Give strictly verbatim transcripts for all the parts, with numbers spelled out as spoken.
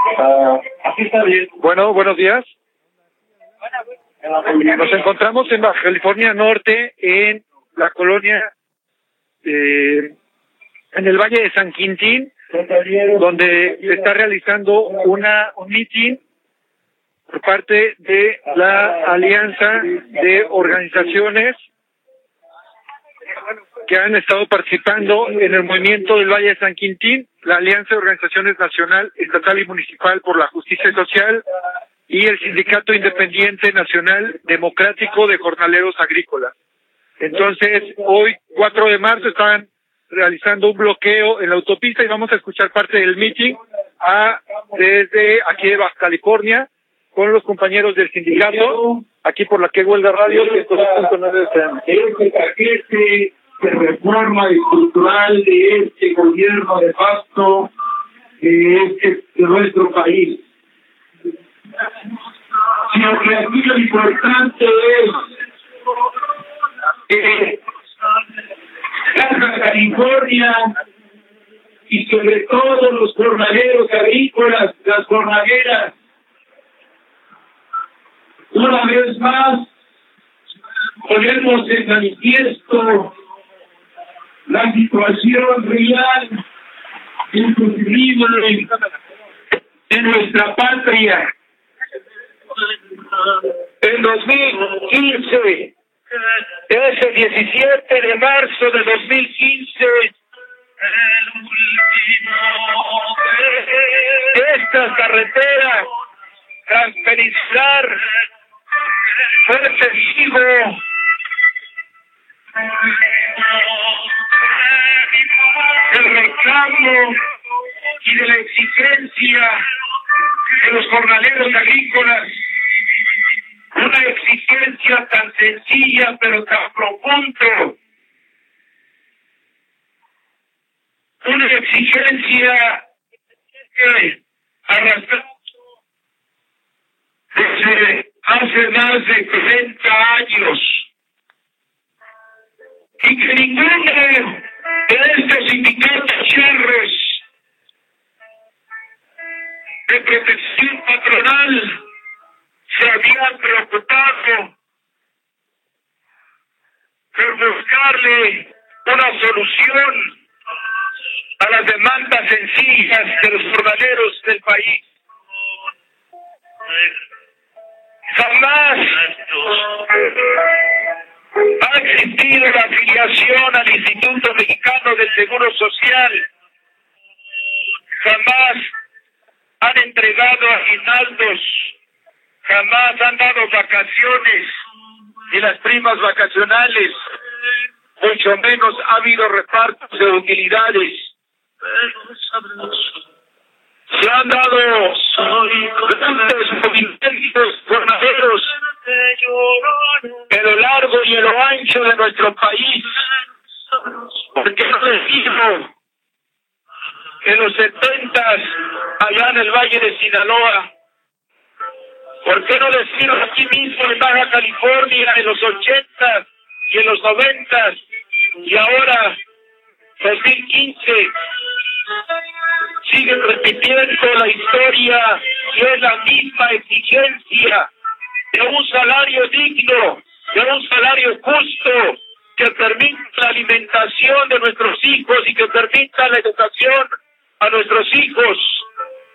Uh, así está bien. Bueno, buenos días. Nos encontramos en Baja California Norte, en la colonia, eh, en el Valle de San Quintín, donde se está realizando una un meeting por parte de la Alianza de Organizaciones que han estado participando en el movimiento del Valle de San Quintín, la Alianza de Organizaciones Nacional, Estatal y Municipal por la Justicia Social y el Sindicato Independiente Nacional Democrático de Jornaleros Agrícolas. Entonces, hoy, cuatro de marzo, están realizando un bloqueo en la autopista y vamos a escuchar parte del meeting a, desde aquí de Baja California con los compañeros del sindicato, aquí por la que huelga radio, ciento dos punto nueve F M. Este paquete de reforma estructural de este gobierno de facto que es de nuestro país. Si aquí lo importante es que Baja California y sobre todo los jornaleros agrícolas, las jornaleras, una vez más ponemos en manifiesto la situación real, insostenible de nuestra patria. En dos mil quince, ese diecisiete de marzo de dos mil quince, esta carretera transpeninsular fue testigo del reclamo y de la exigencia de los jornaleros agrícolas, una exigencia tan sencilla pero tan profunda, una exigencia que arrastra desde hace más de cuarenta años y que ninguno de estos sindicatos charros de protección patronal se habían preocupado por buscarle una solución a las demandas sencillas de los jornaleros del país. Jamás ha existido la afiliación al Instituto Mexicano del Seguro Social. Jamás han entregado aguinaldos. Jamás han dado vacaciones y las primas vacacionales. Mucho menos ha habido repartos de utilidades. Se han dado grandes movimientos jornaleros en lo largo y en lo ancho de nuestro país. ¿Por qué no decirlo? En los setentas, allá en el Valle de Sinaloa. ¿Por qué no decirlo aquí mismo en Baja California, en los ochentas y en los noventas? Y ahora, dos mil quince, siguen repitiendo la historia y es la misma exigencia de un salario digno, de un salario justo, que permita la alimentación de nuestros hijos y que permita la educación a nuestros hijos.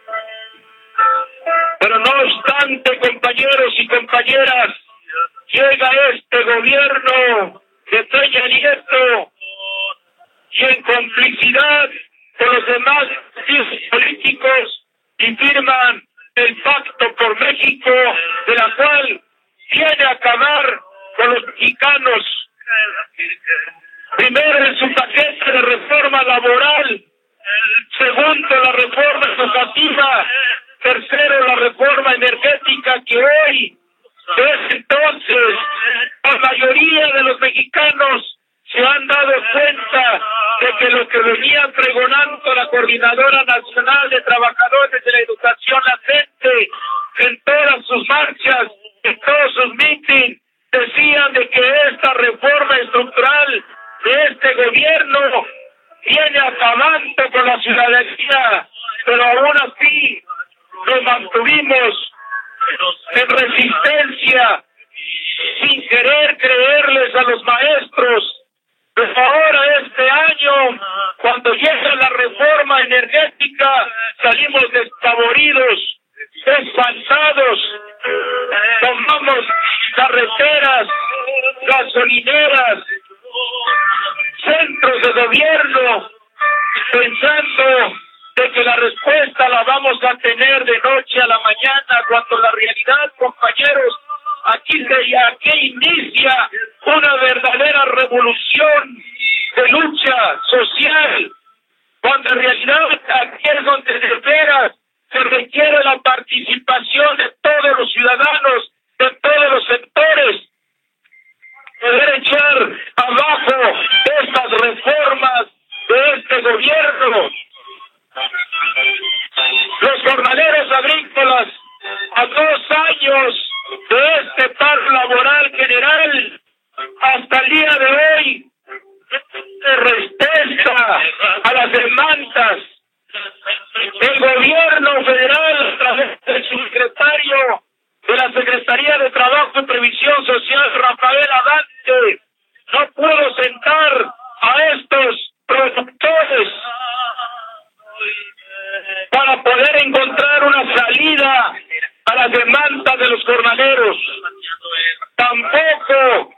Pero no obstante, compañeros y compañeras, llega este gobierno de Peña Nieto y en complicidad con los demás políticos y firman el Pacto por México, de la cual viene a acabar con los mexicanos. Primero, en su paquete de reforma laboral. Segundo, la reforma educativa. Tercero, la reforma energética, que hoy, desde entonces, la mayoría de los mexicanos se han dado cuenta de que lo que venían pregonando la Coordinadora Nacional de Trabajadores de la Educación, la CENTE, en todas sus marchas, en todos sus mítines, decían de que esta reforma estructural de este gobierno viene acabando con la ciudadanía, pero aún así nos mantuvimos en resistencia, sin querer creerles a los maestros. Pero ahora, este año, cuando llega la reforma energética, salimos despavoridos, espantados, tomamos carreteras, gasolineras, centros de gobierno, pensando de que la respuesta la vamos a tener de noche a la mañana, cuando la realidad, compañeros, aquí, se, aquí inicia una verdadera revolución de lucha social, cuando en realidad aquí es donde de veras se requiere la participación de todos los ciudadanos, de todos los sectores, poder echar abajo estas reformas de este gobierno. Los jornaleros agrícolas, a dos años de este paro laboral general, hasta el día de hoy, de respuesta a las demandas. El gobierno federal, a través del secretario de la Secretaría de Trabajo y Previsión Social, Rafael Adante, no pudo sentar a estos productores para poder encontrar una salida a las demandas de los jornaleros. Tampoco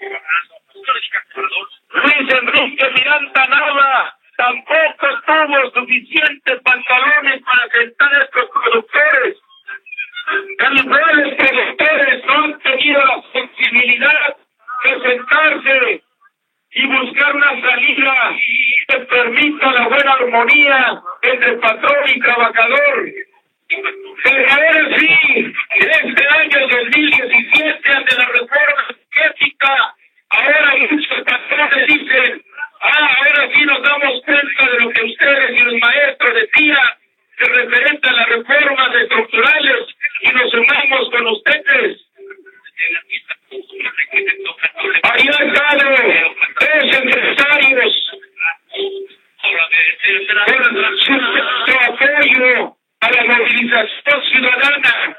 Luis Enrique Miranda Nava tampoco tuvo suficientes pantalones para sentar a estos productores. Los productores no han tenido la sensibilidad de sentarse y buscar una salida que permita la buena armonía entre patrón y trabajador. Pero ahora sí, en este año dos mil diecisiete, ante la reforma energética, ahora muchos patrones dicen, ah, ahora sí nos damos cuenta de lo que ustedes y los maestros decían, que referente a las reformas estructurales, y nos sumamos con ustedes. Ahí han dado tres empresarios con su, su apoyo a la movilización ciudadana.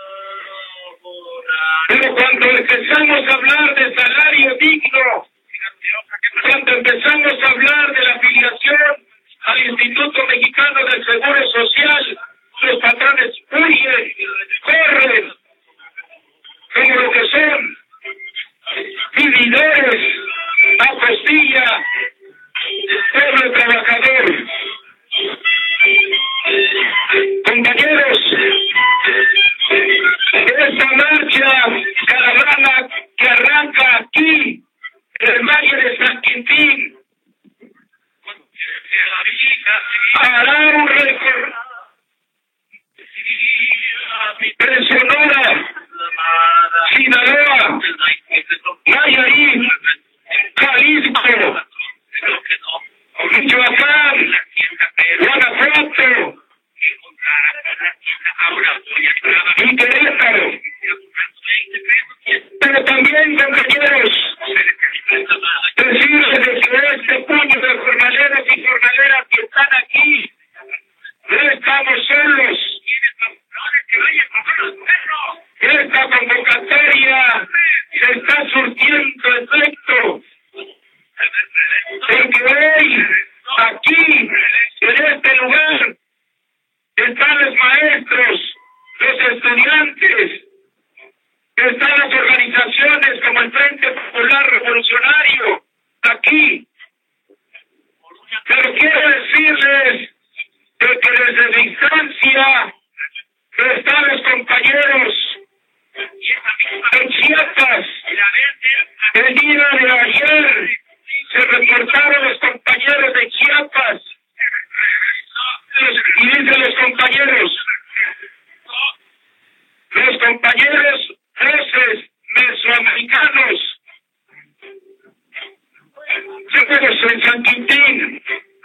Pero cuando empezamos a hablar de salario digno, cuando empezamos a hablar de la afiliación al Instituto Mexicano del Seguro Social, los patrones huyen, corren, como lo que son vividores a costilla del pueblo trabajador. Compañeros, esta marcha caravana que arranca aquí en el Valle de San Quintín hará un recorrido de Sonora, Sinaloa, Nayarit, Jalisco, Michoacán, Guanajuato y Querétaro. Pero también, compañeros, decirles de que este puño de jornaleros y jornaleras que están aquí, no estamos solos. Esta convocatoria se está surtiendo efecto, porque hoy, aquí, en este lugar, están los maestros, los estudiantes, están las organizaciones como el Frente Popular Revolucionario, aquí. Pero quiero decirles que, que desde distancia están los compañeros en Chiapas. El día de ayer se reportaron los compañeros de Chiapas y dicen los compañeros, los compañeros jueces mesoamericanos, en San Quintín,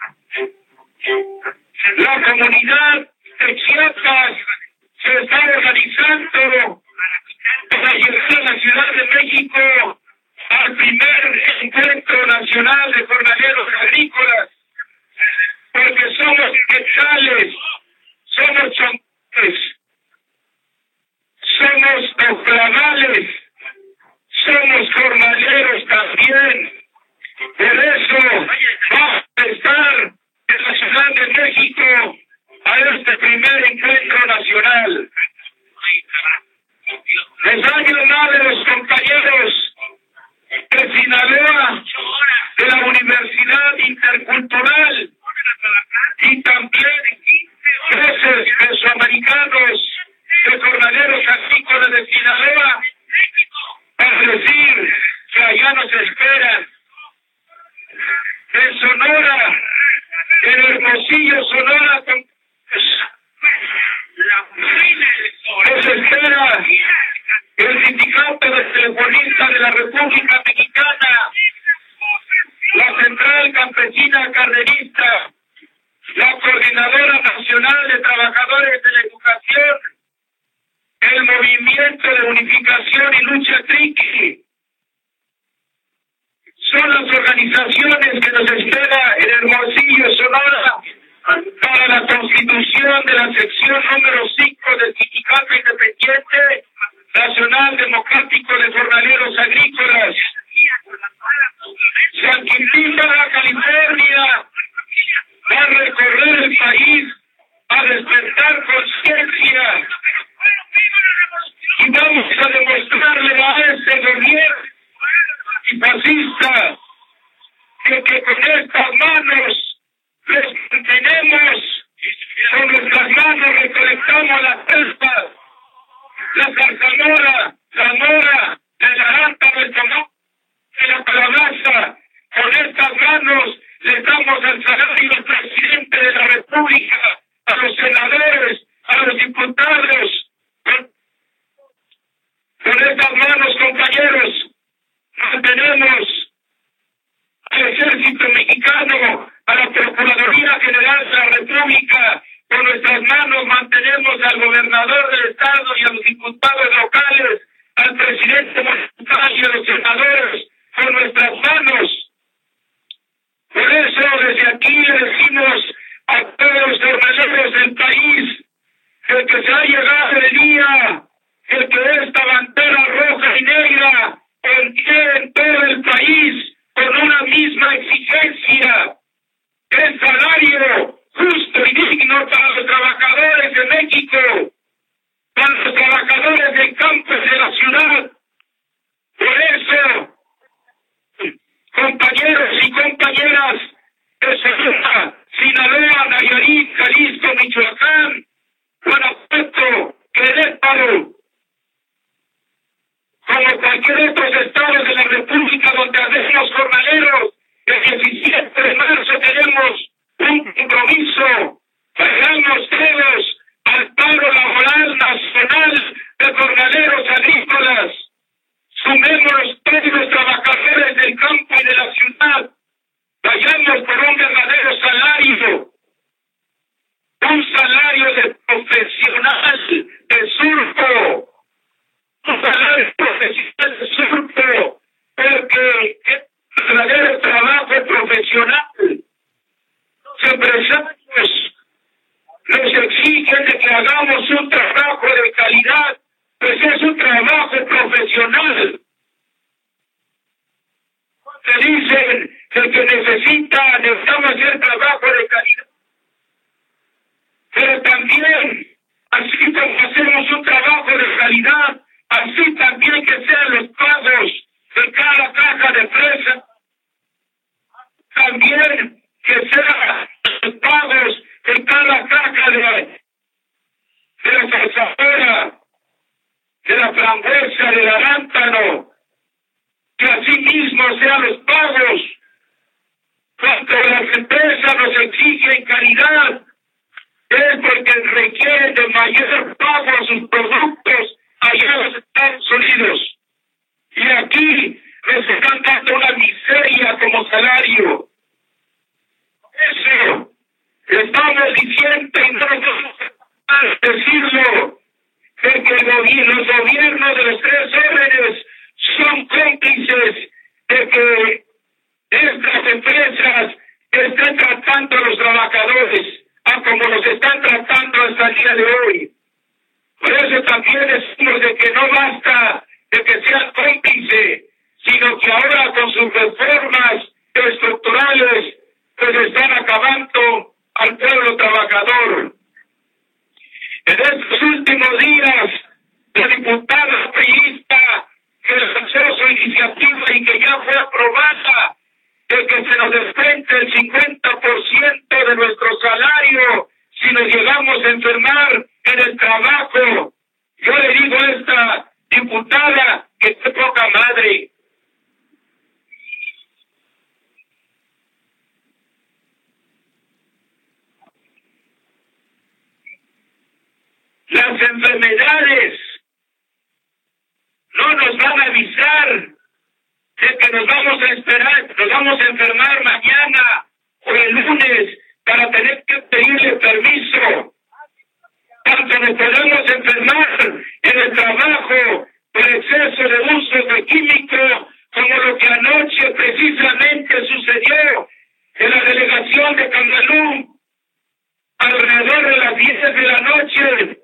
la comunidad de Chiapas se está organizando para llegar a la Ciudad de México al primer encuentro nacional de jornaleros agrícolas, porque somos quetzales, somos chompotes, República Mexicana, la Central Campesina Cardenista, la Coordinadora Nacional de Trabajadores de la Educación, el Movimiento de Unificación y Lucha Triqui. Son las organizaciones que nos espera en Hermosillo, Sonora, para la constitución de la sección número cinco del Sindicato Independiente Nacional Democrático de Jornaleros Agrícolas. San Quintín, Baja California, va a recorrer el país a despertar conciencia y vamos a demostrarle a este gobierno fascista que, que con estas manos les mantenemos, con nuestras manos recolectamos las pescas, la zarzamora, la mora, el arántano, el tomate, la calabaza. Con estas manos les damos el salario al presidente de la República, a los senadores, a los diputados. Con, con estas manos, compañeros, mantenemos al Ejército Mexicano, a la Procuraduría General de la República. Con nuestras manos mantenemos al gobernador del Estado y a los diputados locales, al presidente municipal y a los senadores. Con nuestras manos. Por eso, desde aquí le decimos a todos los jornaleros del país el que se ha llegado el día, el que esta bandera roja y negra esté en todo el país con una misma exigencia: el salario justo y digno para los trabajadores de México, para los trabajadores del campo y de la ciudad. Por eso, compañeros y compañeras de Sonora, Sinaloa, Nayarit, Jalisco, Michoacán, Guanajuato, Querétaro, como cualquier otro estado de la República donde hacemos jornaleros, el diecisiete de marzo tenemos un compromiso, salgamos todos al paro laboral nacional de jornaleros agrícolas. Sumemos todos los trabajadores del campo y de la ciudad, vayamos por un verdadero salario, un salario de profesional de surco, un salario profesional de surco, porque es verdadero trabajo profesional. Los empresarios nos exigen de que hagamos un trabajo de calidad, pues es un trabajo profesional. Te dicen que el que necesita, necesitamos hacer trabajo de calidad. Pero también, así como hacemos un trabajo de calidad, así también que sean los pagos de cada caja de fresa. También que sean los pagos de cada caja de, de la zarzamora, de la frambuesa, del arántano, que así mismo sean los pagos. Cuando las empresas nos exigen calidad, es porque requieren de mayor pago a sus productos allá en los Estados Unidos. Y aquí les están dando una miseria como salario. Eso estamos diciendo y no nos vamos a decirlo, de que el gobierno, los gobiernos de los tres órdenes son cómplices de que estas empresas estén tratando a los trabajadores a como los están tratando hasta el día de hoy. Por eso también decimos de que no basta de que sean cómplices, sino que ahora con sus reformas estructurales pues están acabando al pueblo trabajador. En estos últimos días, la diputada priista que lanzó su iniciativa y que ya fue aprobada, de que se nos descuente el cincuenta por ciento de nuestro salario si nos llegamos a enfermar en el trabajo. Yo le digo a esta diputada que esté poca madre. Las enfermedades no nos van a avisar que nos vamos a esperar, nos vamos a enfermar mañana o el lunes para tener que pedirle permiso. Tanto nos podemos enfermar en el trabajo por exceso de uso de químicos, como lo que anoche precisamente sucedió en la delegación de Camalú, alrededor de las diez de la noche.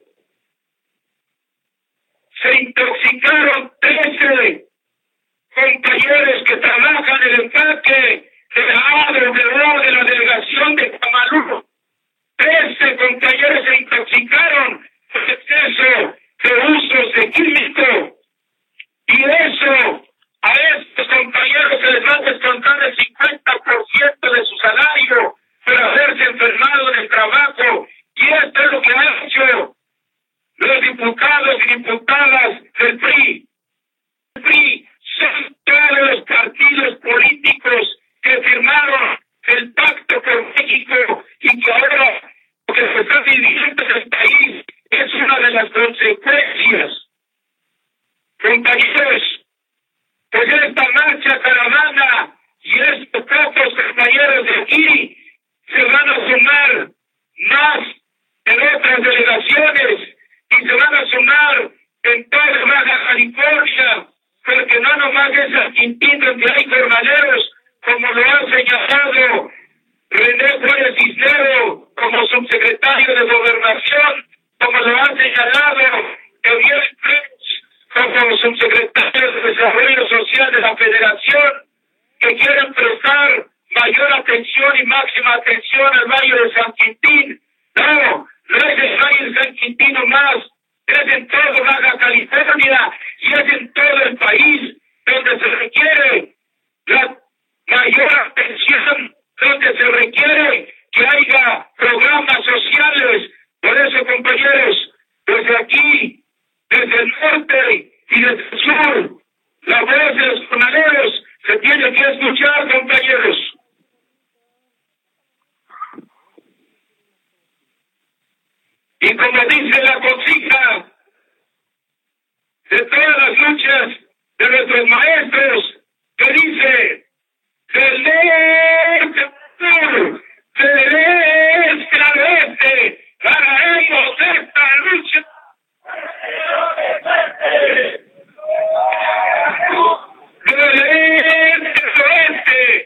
Se intoxicaron trece compañeros que trabajan en el empaque de la A W O de la delegación de Camalú. Trece compañeros se intoxicaron por exceso de usos de químicos. Y eso, a estos compañeros se les va a descontar el cincuenta por ciento de su salario por haberse enfermado en el trabajo. Y esto es lo que han hecho los diputados y diputadas del P R I. El P R I son todos los partidos políticos que firmaron el Pacto por México y que ahora lo que se está viviendo en el país es una de las consecuencias. Compañeros, pues esta marcha caravana y estos pocos compañeros de aquí se van a sumar más en otras delegaciones y se van a sumar en toda Baja California, porque no nomás es San Quintín donde hay jornaleros, como lo ha señalado René Juárez Cisneros como subsecretario de Gobernación, como lo ha señalado Gabriel Pérez como subsecretario de Desarrollo Social de la Federación, que quieren prestar mayor atención y máxima atención al Valle de San Quintín. No, no es el Valle de San Quintín nomás, es en todo Baja California y es en todo el país donde se requiere la mayor atención, donde se requiere que haya programas sociales. Por eso, compañeros, desde aquí, desde el norte y desde el sur, la voz de los jornaleros se tiene que escuchar, compañeros. Y como dice la consigna de todas las luchas de nuestros maestros, que dice, del norte al sur, del este al oeste, ganaremos esta lucha. Del este al oeste.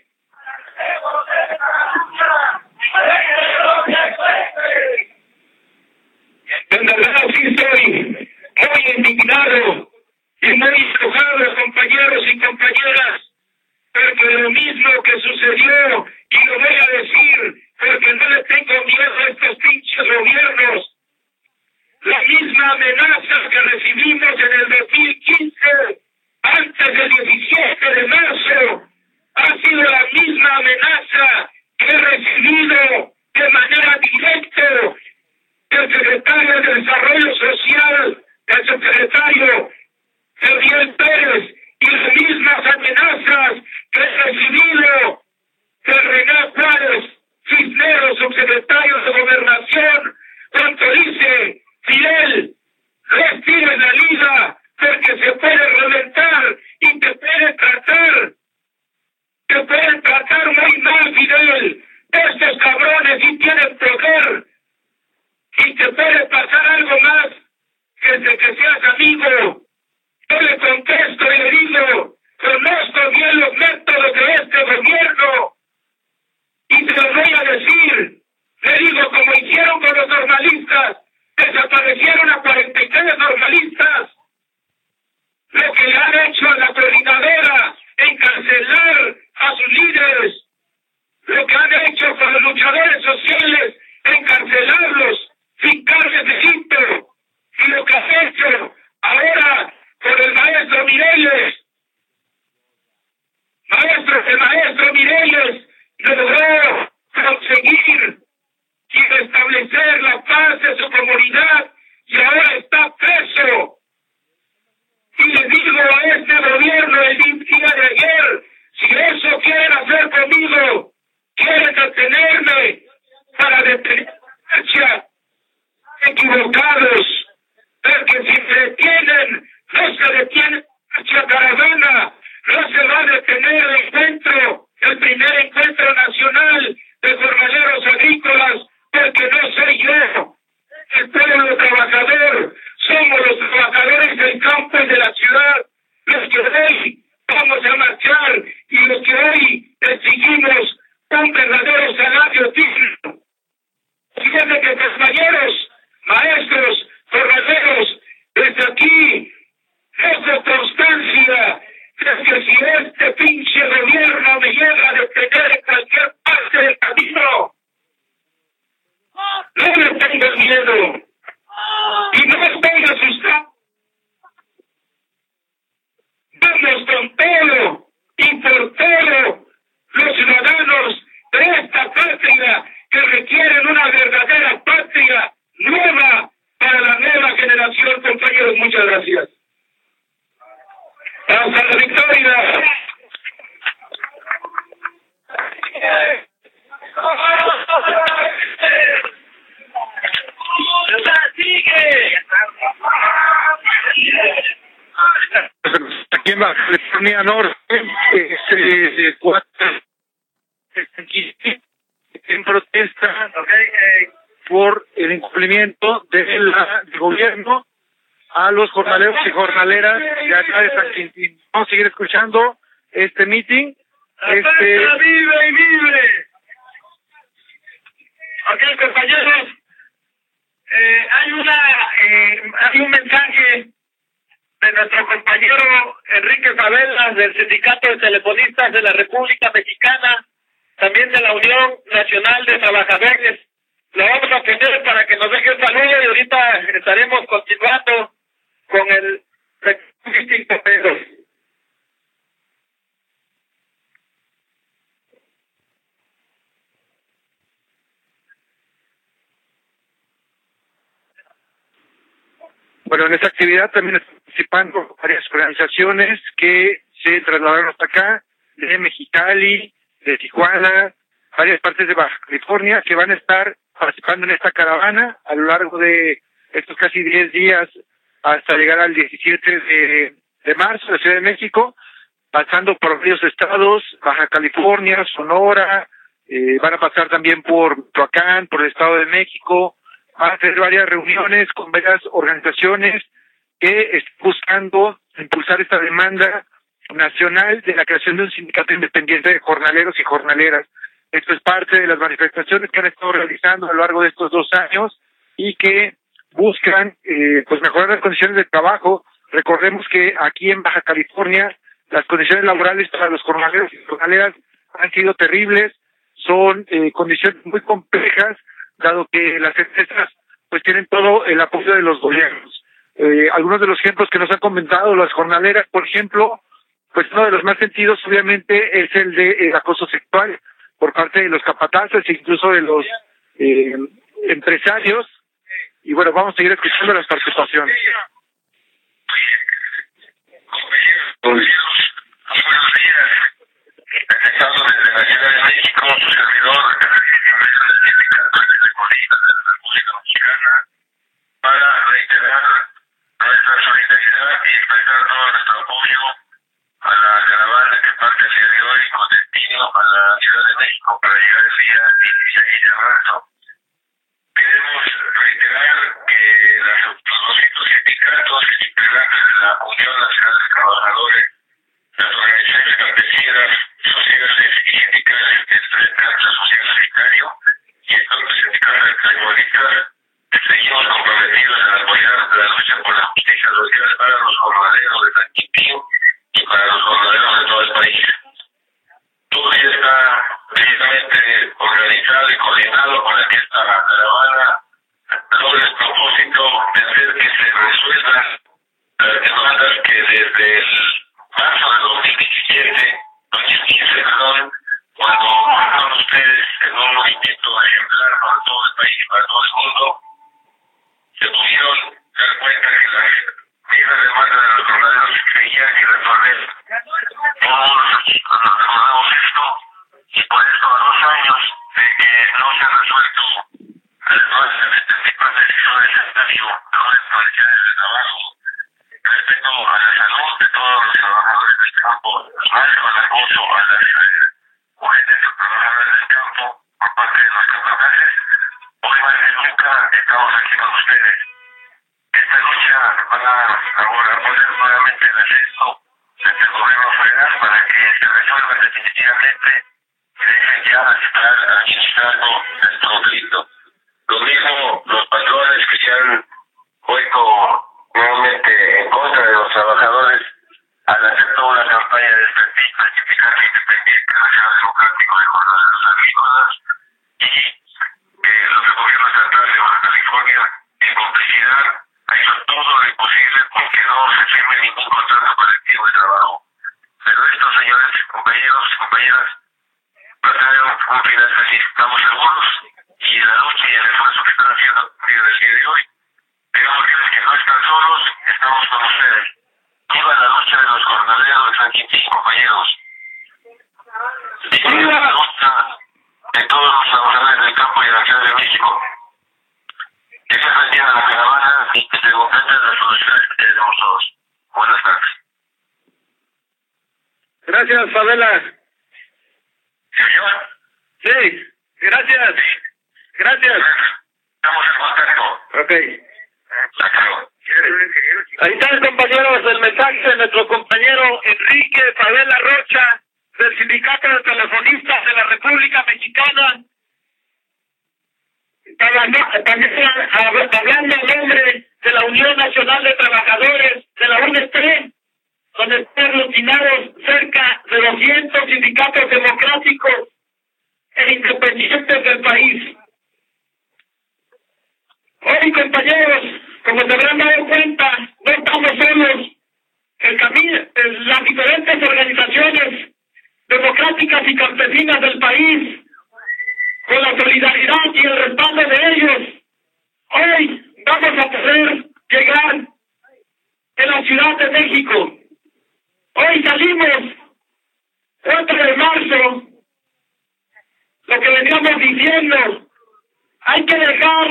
En verdad sí estoy muy indignado y muy enojado, compañeros y compañeras, porque lo mismo que sucedió, y lo voy a decir porque no le tengo miedo a estos pinches gobiernos, la misma amenaza que recibimos en el dos mil quince, antes del diecisiete de marzo, ha sido la misma amenaza que he recibido de manera directa del secretario de Desarrollo Social, el subsecretario Gabriel Pérez, y las mismas amenazas que he recibido de René Juárez Cisneros, subsecretario de Gobernación, cuando dice, Fidel, respire la liga, porque se puede reventar y te puede tratar, te pueden tratar muy mal, Fidel. Estos cabrones sí tienen poder. Y te puede pasar algo más que de que seas amigo. Yo le contesto y le digo, conozco bien los métodos de este gobierno. Y te lo voy a decir. Le digo, como hicieron con los normalistas, desaparecieron a cuarenta y tres normalistas. Lo que le han hecho a la coordinadora, encarcelar a sus líderes. Lo que han hecho con los luchadores sociales, encarcelarlos, fincarles delito. Y lo que ha hecho ahora con el maestro Mireles. Maestro, el maestro Mireles. primer encuentro nacional de jornaleros agrícolas, porque no soy yo, el pueblo trabajador, somos los trabajadores del campo y de la ciudad, los que hoy vamos a marchar y los que hoy exigimos un verdadero salario digno. Fíjense que compañeros, maestros, jornaleros, desde aquí, esa constancia es que si este pinche gobierno me llega a detener en cualquier parte del camino, no le tengas miedo y no estoy asustado. Vamos con todo y por todo los ciudadanos de esta patria que requieren una verdadera patria nueva para la nueva generación, compañeros. Muchas gracias. Hasta la victoria. Aquí en Baja California Norte, eh, cuatro en protesta eh, por el incumplimiento del gobierno a los jornaleros y jornaleras de acá de San Quintín. Vamos a seguir escuchando este meeting. Este... ¡Vive y vive! Ok, compañeros, eh, hay una eh, hay un mensaje de nuestro compañero Enrique Favela del Sindicato de Telefonistas de la República Mexicana, también de la Unión Nacional de Trabajadores. Lo vamos a tener para que nos deje un saludo y ahorita estaremos continuando con el distinto peso. Bueno, en esta actividad también están participando varias organizaciones que se trasladaron hasta acá, de Mexicali, de Tijuana, varias partes de Baja California, que van a estar participando en esta caravana a lo largo de estos casi diez días hasta llegar al diecisiete de, de marzo en la Ciudad de México, pasando por varios estados, Baja California, Sonora, eh, van a pasar también por Michoacán, por el Estado de México, van a tener varias reuniones con varias organizaciones que están buscando impulsar esta demanda nacional de la creación de un sindicato independiente de jornaleros y jornaleras. Esto es parte de las manifestaciones que han estado realizando a lo largo de estos dos años y que buscan eh, pues mejorar las condiciones de trabajo. Recordemos que aquí en Baja California las condiciones laborales para los jornaleros y jornaleras han sido terribles, son eh, condiciones muy complejas, dado que las empresas pues tienen todo el apoyo de los gobiernos. Eh, algunos de los ejemplos que nos han comentado las jornaleras, por ejemplo, pues uno de los más sentidos obviamente es el de el acoso sexual por parte de los capataces e incluso de los eh, empresarios. Y bueno, vamos a seguir escuchando las participaciones. Muy buenos días. Empezando desde la Ciudad de México, su servidor, el sindicato de telefonistas de la República Mexicana, para reiterar nuestra solidaridad y expresar todo nuestro apoyo a la caravana que parte el día de hoy con destino a la Ciudad de México para llegar el día dieciséis de marzo. Queremos reiterar que las, los distintos sindicatos integrantes de la Unión Nacional de Trabajadores, las organizaciones campesinas, sociales y sindicales del Frente Social Sanitario y el propio sindicato de telefonistas, seguimos comprometidos en apoyar la lucha por la justicia social para los jornaleros de San Quintín y para los jornaleros de todo el país. Todo ya está debidamente organizado y coordinado para que esta caravana logre el propósito de hacer que se resuelvan las demandas que desde el marzo de dos mil diecisiete, dos mil quince, perdón, cuando fueron ustedes en un movimiento ejemplar para todo el país y para todo el mundo, se pudieron dar cuenta que las mismas demandas de los jornaleros seguían sin resolver. Todos nos recordamos esto y por eso a dos años de que no se ha resuelto las principales decisiones necesarias de las condiciones de trabajo respecto a la salud de todos los trabajadores del campo, más con el acoso a las mujeres estamos aquí con ustedes. Esta lucha va a, a poner nuevamente el acceso ante el gobierno federal para que se resuelva definitivamente y dejen ya estar administrando el conflicto. Lo mismo los patrones que se han puesto nuevamente en contra de los trabajadores al hacer toda una campaña de desprestigio al Sindicato Independiente Nacional Democrático de Jornaleros Agrícolas y eh, los del gobierno estatal de Baja California en complicidad ha hecho todo lo imposible porque no se firme ningún contrato colectivo de trabajo. Pero esto, señores, compañeros y compañeras, va a tener un, un final feliz, estamos seguros, y en la lucha y el esfuerzo que están haciendo desde el día de hoy, queremos decirles que no están solos, estamos con ustedes. Viva la lucha de los jornaleros de San Quintín, compañeros. Viva la lucha de todos los trabajadores del campo y de la Ciudad de México. Que se retire la caravana y que se concreten las soluciones que tenemos todos. Buenas tardes. Gracias, Favela. ¿Se oyó? Sí, gracias. Sí. Gracias. Estamos en contacto. Ok. Hasta luego. Ahí están, compañeros, el mensaje de nuestro compañero Enrique Favela Rocha, del Sindicato de Telefonistas de la República Mexicana, también hablando en nombre de la Unión Nacional de Trabajadores de la U N E T R E, donde están aglutinados cerca de doscientos sindicatos democráticos e independientes del país. Hoy, compañeros, como se habrán dado cuenta, no estamos solos. El camino, las diferentes organizaciones democráticas y campesinas del país, con la solidaridad y el respaldo de ellos, hoy vamos a poder llegar en la Ciudad de México. Hoy salimos, cuatro de marzo, lo que veníamos diciendo, hay que dejar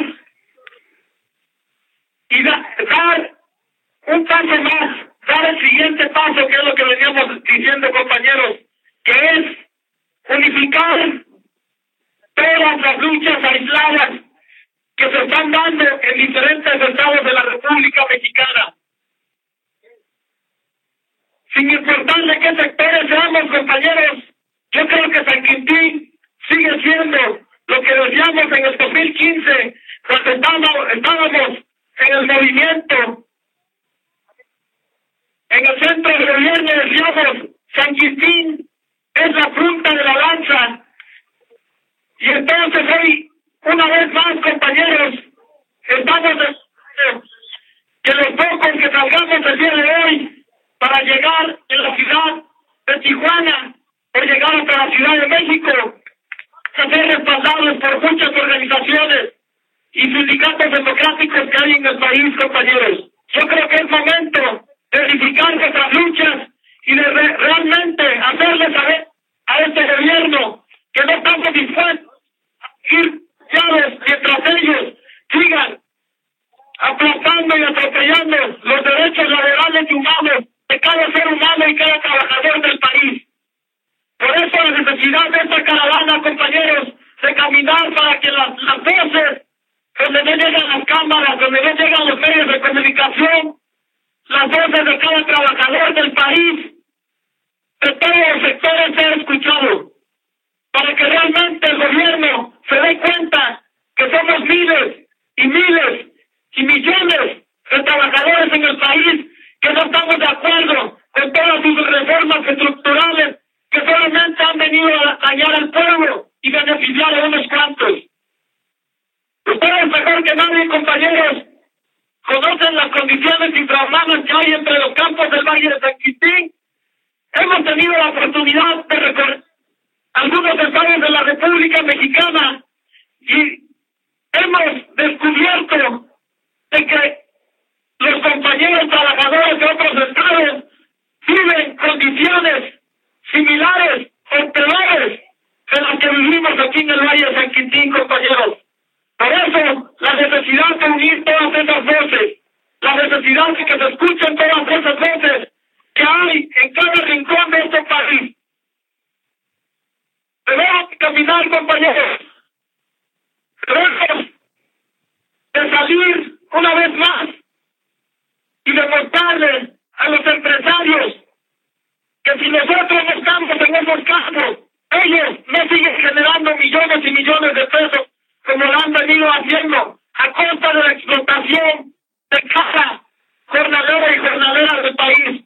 y da, dar un paso más, dar el siguiente paso, que es lo que veníamos diciendo, compañeros, que es unificar todas las luchas aisladas que se están dando en diferentes estados de la República Mexicana. Sin importar de qué sectores seamos, compañeros, yo creo que San Quintín sigue siendo lo que decíamos en el dos mil quince, cuando estábamos, estábamos en el movimiento, en el centro de gobierno, decíamos, San Quintín es la punta de la lanza. Y entonces hoy, una vez más, compañeros, estamos de que los pocos que salgamos el día de hoy para llegar en la ciudad de Tijuana o llegar hasta la Ciudad de México, a ser respaldados por muchas organizaciones y sindicatos democráticos que hay en el país, compañeros. Yo creo que es momento de verificar nuestras luchas y de re realmente hacerle saber a este gobierno que no estamos dispuestos a ir llaves mientras ellos sigan aplastando y atropellando los derechos laborales y humanos de cada ser humano y cada trabajador del país. Por eso la necesidad de esta caravana, compañeros, de caminar para que las, las voces, donde no llegan las cámaras, donde no llegan los medios de comunicación, las voces de cada trabajador del país, de todos los sectores, sean escuchados, para que realmente el gobierno se dé cuenta que somos miles y miles y millones de trabajadores en el país que no estamos de acuerdo con todas sus reformas estructurales que solamente han venido a dañar al pueblo y beneficiar a unos cuantos. Ustedes mejor que nadie, compañeros, conocen las condiciones infrahumanas que hay entre los campos del Valle de San Quintín. Hemos tenido la oportunidad de recorrer algunos estados de la República Mexicana y hemos descubierto de que los compañeros trabajadores de otros estados viven condiciones similares o peores de las que vivimos aquí en el Valle de San Quintín, compañeros. Por eso, la necesidad de unir todas esas voces, la necesidad de que se escuchen todas esas voces que hay en cada rincón de este país. Debemos caminar, compañeros. Debemos de salir una vez más y demostrarle a los empresarios que si nosotros no estamos en esos campos, ellos no siguen generando millones y millones de pesos como lo han venido haciendo a costa de la explotación de cada jornalera y jornalera del país.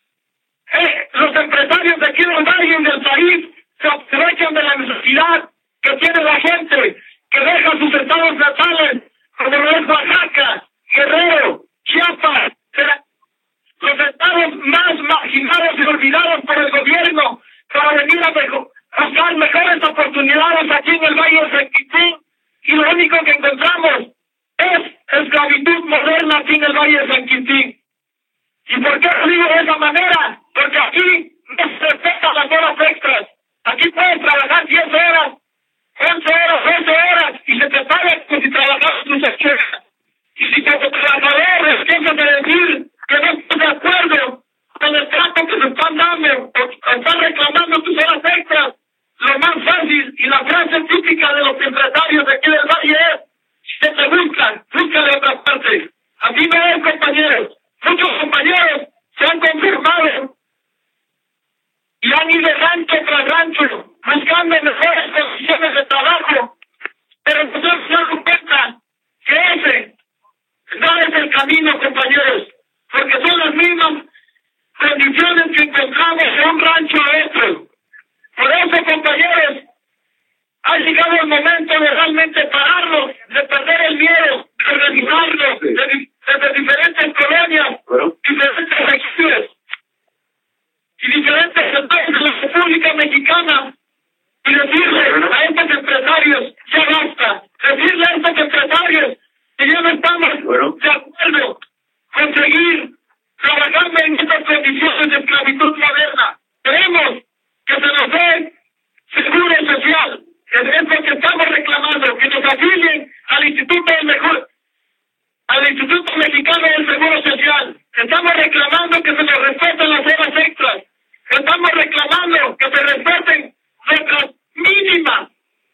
Eh, los empresarios de aquí del valle y del país se aprovechan de la necesidad que tiene la gente, que deja sus estados natales, como lo es Oaxaca, Guerrero, Chiapas, los estados más marginados y olvidados por el gobierno, para venir a mejor, buscar mejores oportunidades aquí en el Valle de San Quintín, y lo único que encontramos es esclavitud moderna aquí en el Valle de San Quintín. ¿Y por qué lo digo de esa manera? Porque aquí no se respetan las horas extras. Aquí puedes trabajar diez horas, once horas, doce horas, y se te paga como si trabajaras tus ocho horas. Y si como trabajadores piensas de decir que no estás de acuerdo con el trato que se están dando o están reclamando tus horas extras, lo más fácil y la frase típica de los empresarios de aquí del Valle es: si te buscan, busca de otra parte. Así me ven, compañeros. Muchos compañeros se han confirmado y han ido rancho tras rancho buscando mejores condiciones de trabajo, pero nosotros nos damos cuenta que ese no es el camino, compañeros, porque son las mismas condiciones que encontramos de un rancho a otro. Por eso, compañeros, ha llegado el momento de realmente pararnos, de perder el miedo, de revisarnos desde, desde diferentes colonias, bueno, diferentes regiones y diferentes sectores de la República Mexicana, y decirle bueno. a estos empresarios, ya basta, decirle a estos empresarios que ya no estamos bueno. de acuerdo con seguir trabajando en estas condiciones de esclavitud moderna. Queremos que se nos dé seguro social, que es lo que estamos reclamando, que nos afilien al Instituto del Mejor, al Instituto Mexicano del Seguro Social. Estamos reclamando que se nos respeten las horas extras. Estamos reclamando que se respeten nuestras mínimas,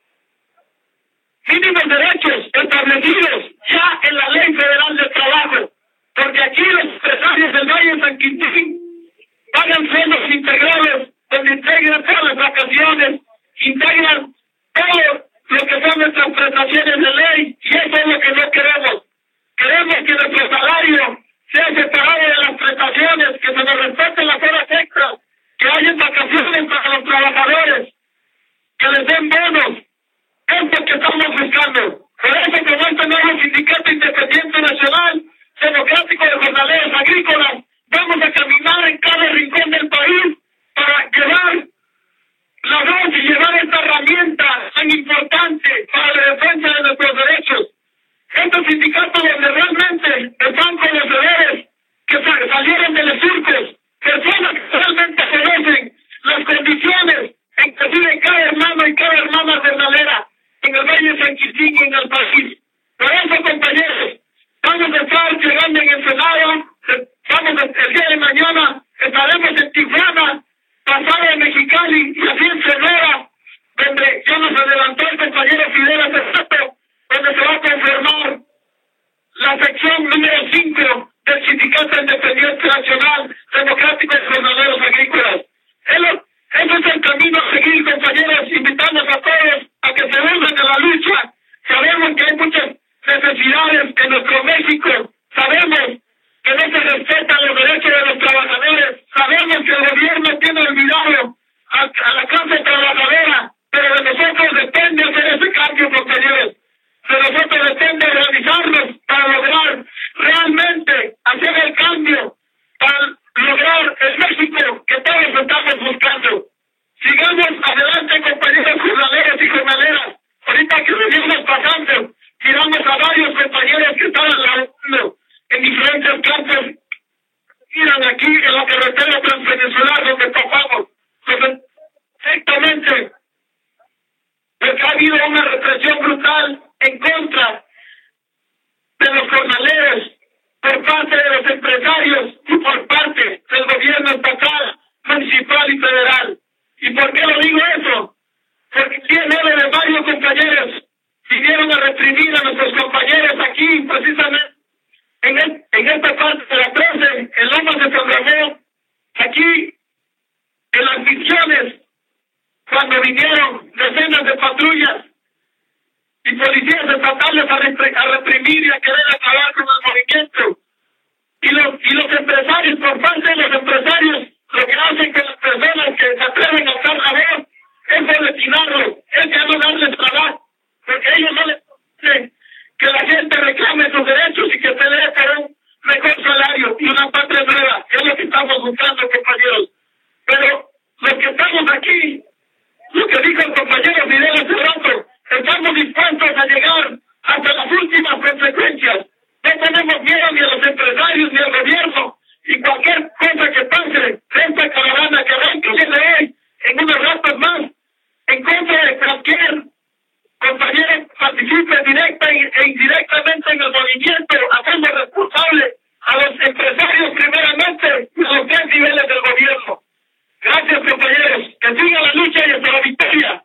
mínimos derechos establecidos ya en la Ley Federal del Trabajo. Porque aquí los empresarios del Valle de San Quintín pagan sueldos integrales, donde integran todas las vacaciones, integran todo lo que son nuestras prestaciones de ley, y eso es lo que no queremos. Queremos que nuestro salario sea separado de las prestaciones, que se nos respeten las horas extras, que haya vacaciones para los trabajadores, que les den bonos. Es lo que estamos buscando. Por eso, como este nuevo Sindicato Independiente Nacional Democrático de Jornaleros Agrícolas, vamos a caminar en cada rincón del país para llevar la voz y llevar esta herramienta tan importante para la defensa de nuestros derechos. Estos sindicatos donde realmente están conocedores que salieron de los circos, personas que realmente conocen las condiciones en que vive cada hermano y cada hermana jornalera en el Valle de San Quintín y en el país. Por eso, compañeros, vamos a estar llegando en el Senado, vamos a, el día de mañana estaremos en Tijuana, pasado en Mexicali y así en Sonora, donde ya nos adelantó el compañero Fidel Acevedo, donde se va a confirmar la sección número cinco del Sindicato Independiente Nacional Democrático de Jornaleros Agrícolas. Ese es el camino a seguir, compañeros, invitamos a todos a que se unan a la lucha. Sabemos que hay muchas necesidades en nuestro México, sabemos que no se respetan los derechos de los trabajadores, sabemos que el gobierno tiene olvidado a, a la clase trabajadora, pero de nosotros depende hacer ese cambio, compañeros. De nosotros depende realizarlos para lograr realmente hacer el cambio, para lograr el México que todos estamos buscando. Sigamos adelante, compañeros jornaleros y jornaleras. Ahorita que venimos pasando, tiramos a varios compañeros que estaban laborando en diferentes campos, miran aquí en la carretera transpeninsular donde pasamos. Perfectamente, porque ha habido una represión brutal en contra de los jornaleros por parte de los empresarios y por parte del gobierno estatal, municipal y federal. ¿Y por qué lo digo eso? Porque el día nueve de mayo, compañeros, vinieron a reprimir a nuestros compañeros aquí, precisamente, en, el, en esta parte de la trece, en Lomas de San Ramón, aquí, en las misiones, cuando vinieron decenas de patrullas y policías estatales a, repre, a reprimir y a querer acabar con el movimiento. Y los, y los empresarios, por parte de los empresarios, lo que hacen que las personas que se atreven a alzar la voz es boletinarlo, es ya no darles trabajo, porque ellos no les dicen que la gente reclame sus derechos y que se dé por un mejor salario y una patria nueva, que es lo que estamos buscando, compañeros. Pero los que estamos aquí, lo que dijo el compañero Fidel hace rato, estamos dispuestos a llegar hasta las últimas consecuencias. No tenemos miedo ni a los empresarios ni al gobierno, y cualquier cosa que pase, esta caravana que arranca el día de hoy, en unos ratos más, en contra de cualquier compañero que participe directa e indirectamente en el movimiento, hacemos responsable a los empresarios primeramente y a los tres niveles del gobierno. Gracias, compañeros. Que siga la lucha y hasta la victoria.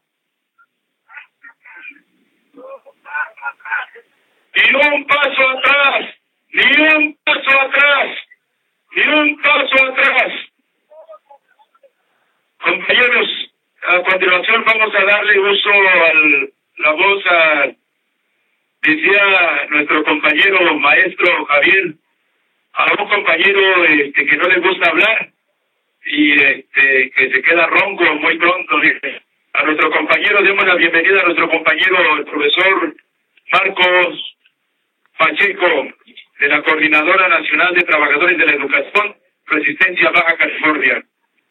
Ni un paso atrás, ni un paso atrás, ni un paso atrás. Compañeros, a continuación vamos a darle uso a la voz a, decía nuestro compañero maestro Javier, a un compañero este, que no le gusta hablar y este, que se queda ronco muy pronto. Dice. A nuestro compañero, demos la bienvenida a nuestro compañero, el profesor Marcos Pacheco, de la Coordinadora Nacional de Trabajadores de la Educación, Resistencia Baja California.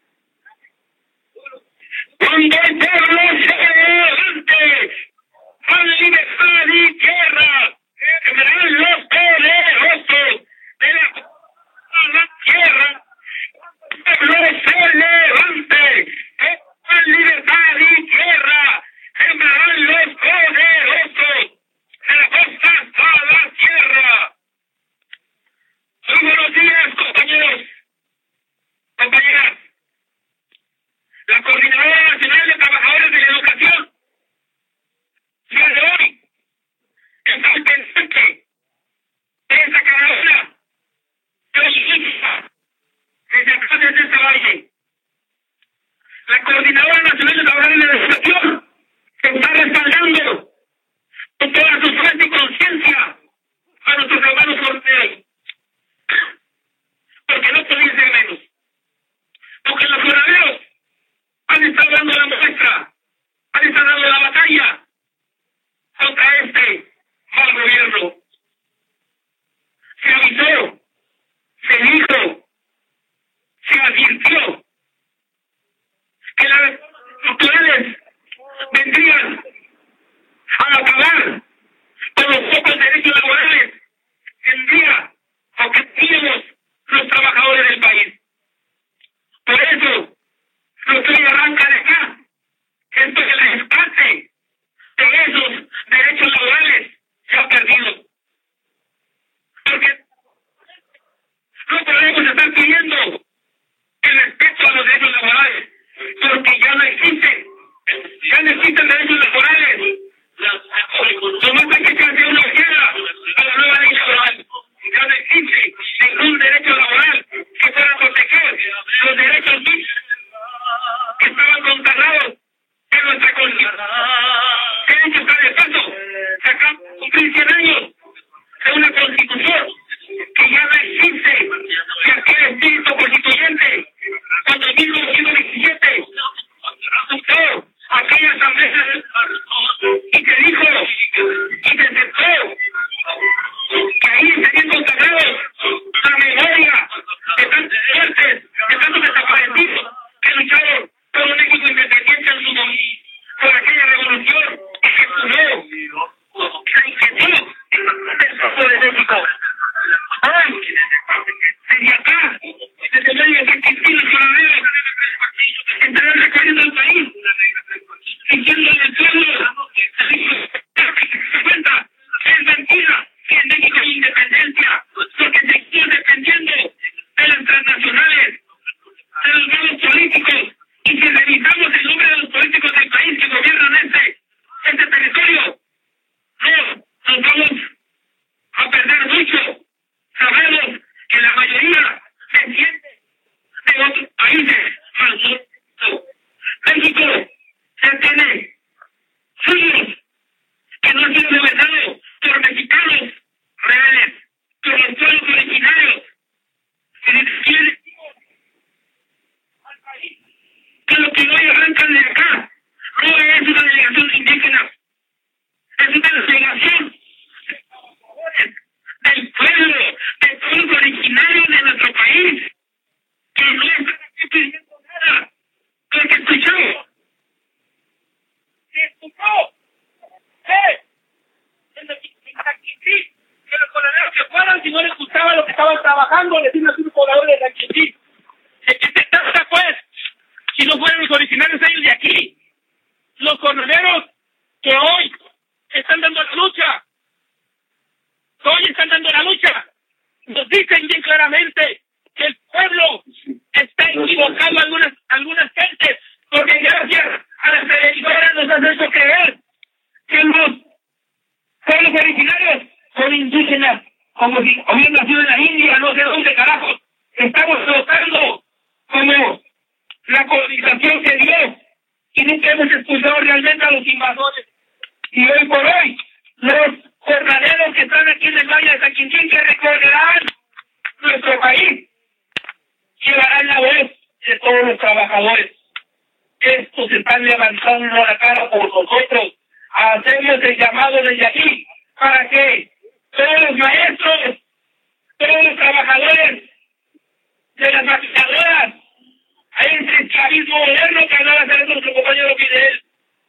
Cuando el pueblo se levante, con libertad y tierra, verán los poderosos de la, la tierra. El pueblo se levante, con libertad y tierra, sembrarán los poderosos de la costa a la tierra. Muy buenos días, compañeros, compañeras. La Coordinadora Nacional de Trabajadores de la Educación, día de hoy, está al pendiente de esta caravana política desde acá, desde este valle. La Coordinadora Nacional de Trabajadores de la Educación se está respaldando con toda su fuerza y conciencia a nuestros hermanos jornaleros. Porque no podía ser menos. Porque los jornaleros han estado dando la muestra, han estado dando la batalla contra este mal gobierno. Se avisó, se dijo, se advirtió que las estructurales vendrían a acabar con los pocos derechos laborales que tendría o que teníamos los trabajadores del país. Por eso, lo que hoy arranca de acá, esto es el rescate de esos derechos laborales se ha perdido. Porque no podemos estar pidiendo el respeto a los derechos laborales, porque ya no existen, ya no existen derechos laborales. Nomás hay que echarse una izquierda a la nueva ley laboral. Ya no existe ningún derecho laboral que pueda proteger los derechos que estaban consagrados en nuestra constitución. De hecho, está de paso, se acaban de cumplir cien años de una constitución que ya no existe, que aquel espíritu constituyente, cuando en mil novecientos diecisiete adoptó aquella asamblea y que dijo y que aceptó que ahí estarían consagrados la memoria de tantos muertes, de tantos desaparecidos que lucharon por un México independiente en su momento, por aquella revolución que se fundó la inquietud del pueblo de México. Hoy, desde acá, desde el medio de San Quintín, los coroneles estarán recorriendo el país, diciendo al pueblo se cuenta que es mentira que en México hay independencia, porque seguimos dependiendo de las transnacionales, de los malos políticos, y si revisamos el nombre de los políticos del país que gobiernan este, este territorio, No. ¿Eh? En el Quintín, que los coroneros que fueran, si no les gustaba lo que estaban trabajando, les dimos a un poblador de San Quintín. ¿De qué se trata, pues? Si no fueran los originarios ellos de aquí. Los coroneros que hoy están dando la lucha, que hoy están dando la lucha, nos dicen bien claramente que el pueblo está equivocado algunas algunas gentes, porque gracias a las televisoras nos han hecho creer que los pueblos originarios son indígenas, como si hubieran nacido en la India, no sé dónde carajos. Estamos votando como la colonización que dio y nunca hemos expulsado realmente a los invasores. Y hoy por hoy, los jornaleros que están aquí en el Valle de San Quintín, que recorrerán nuestro país, llevarán la voz de todos los trabajadores. Estos están levantando la cara por nosotros. Hacemos el llamado desde aquí para que todos los maestros, todos los trabajadores de las maquiladoras, hay ese esclavismo moderno que hablaba hace nuestro compañero Fidel.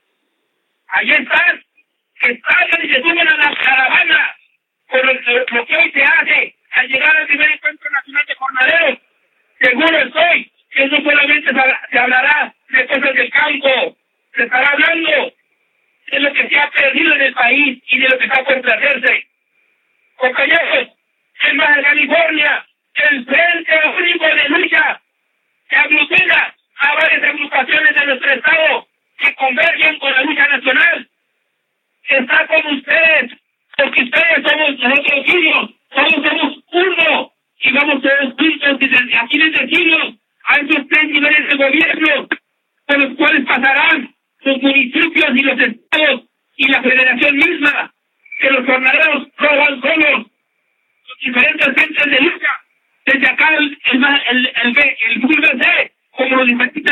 Ahí están, que salgan y se suben a la caravana por lo, lo que hoy se hace al llegar al primer encuentro nacional de jornaleros. Seguro estoy que no solamente se hablará de cosas del campo, se estará hablando de lo que se ha perdido en el país y de lo que está por hacerse. Compañeros, en Baja California, el Frente Único de Lucha que aglutina a varias agrupaciones de nuestro estado que convergen con la lucha nacional, está con ustedes, porque ustedes somos nosotros hijos, todos somos uno, y vamos todos juntos, y desde aquí les decimos a esos tres niveles de gobierno, por los cuales pasarán los municipios y los estados y la federación misma, que los jornaleros no van solos, los diferentes centros de lucha, desde acá el el el el, el, el B C, como los diferentes,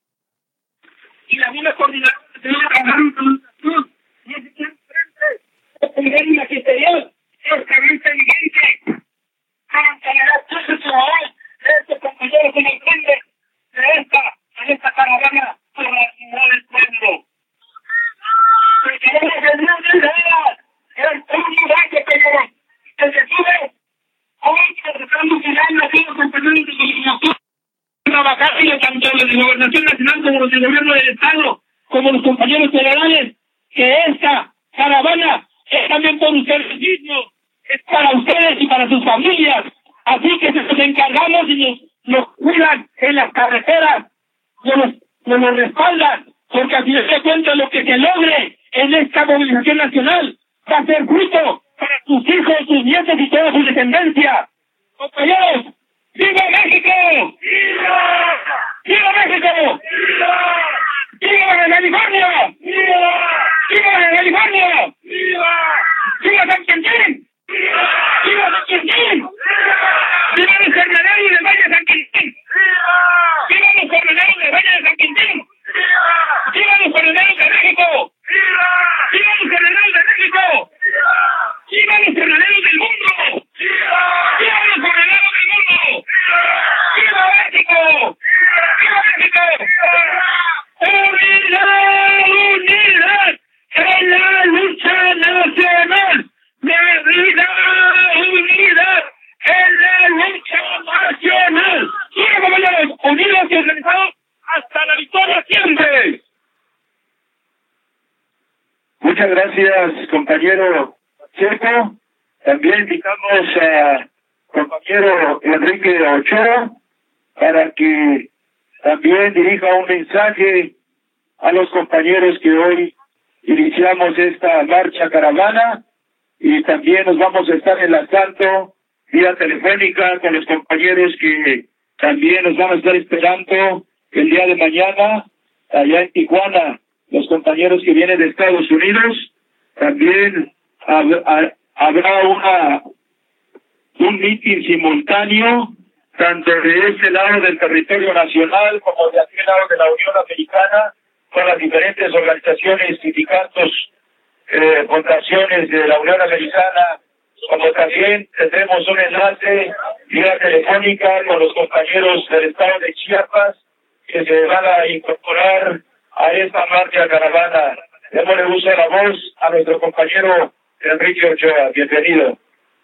y la misma coordinación que tenemos que trabajar en comunicación, y ese frente, el nivel magisterial, es cabeza vigente, para generar todo el trabajo de estos compañeros que nos prenden de esta, en esta caravana por la ciudad del pueblo. Porque queremos el mundo de veras, es un lugar que tenemos, que se sube, hoy que estamos mirando a los compañeros de comunicación, trabajar y tanto los de Gobernación Nacional como los de Gobierno del Estado, como los compañeros federales, que esta caravana es también por ustedes mismos, es para ustedes y para sus familias. Así que nos encargamos y nos, nos cuidan en las carreteras, nos, nos, nos respaldan, porque al final de cuentas lo que se logre en esta movilización nacional va a ser fruto para sus hijos, sus nietos y toda su descendencia. Compañeros, ¡viva México! ¡Viva! ¡Viva México! ¡Viva! ¡Viva Baja California! ¡Viva! ¡Viva Baja California! ¡Viva! ¡Viva San Quintín! ¡Viva! ¡Viva San Quintín! ¡Viva los jornaleros del Valle de San Quintín! ¡Viva! ¡Viva los jornaleros del Valle de San Quintín! ¡Viva! ¡Viva los jornaleros de México! ¡Viva! ¡Viva los jornaleros de México! ¡Viva! ¡Viva los jornaleros del mundo! ¡Viva! ¡Viva los jornaleros del mundo! ¡Viva México! ¡Viva México! ¡Unidad! ¡Unidad! ¡En la lucha nacional! ¡Unidad! ¡Unidad! ¡En la lucha nacional! ¡Quiero, compañeros! ¡Unidos y organizados hasta la victoria siempre! Muchas gracias, compañero Checo. También invitamos a compañero Enrique Ochoa para que también dirija un mensaje a los compañeros que hoy iniciamos esta marcha caravana, y también nos vamos a estar enlazando vía telefónica con los compañeros que también nos van a estar esperando el día de mañana allá en Tijuana, los compañeros que vienen de Estados Unidos. También hab- habrá una un mitin simultáneo tanto de este lado del territorio nacional como de aquel lado de la Unión Americana, con las diferentes organizaciones, sindicatos, eh, fundaciones de la Unión Americana, como también tendremos un enlace vía telefónica con los compañeros del estado de Chiapas que se van a incorporar a esta marcha caravana. démosle uso a la voz a nuestro compañero Enrique Ochoa. Bienvenido.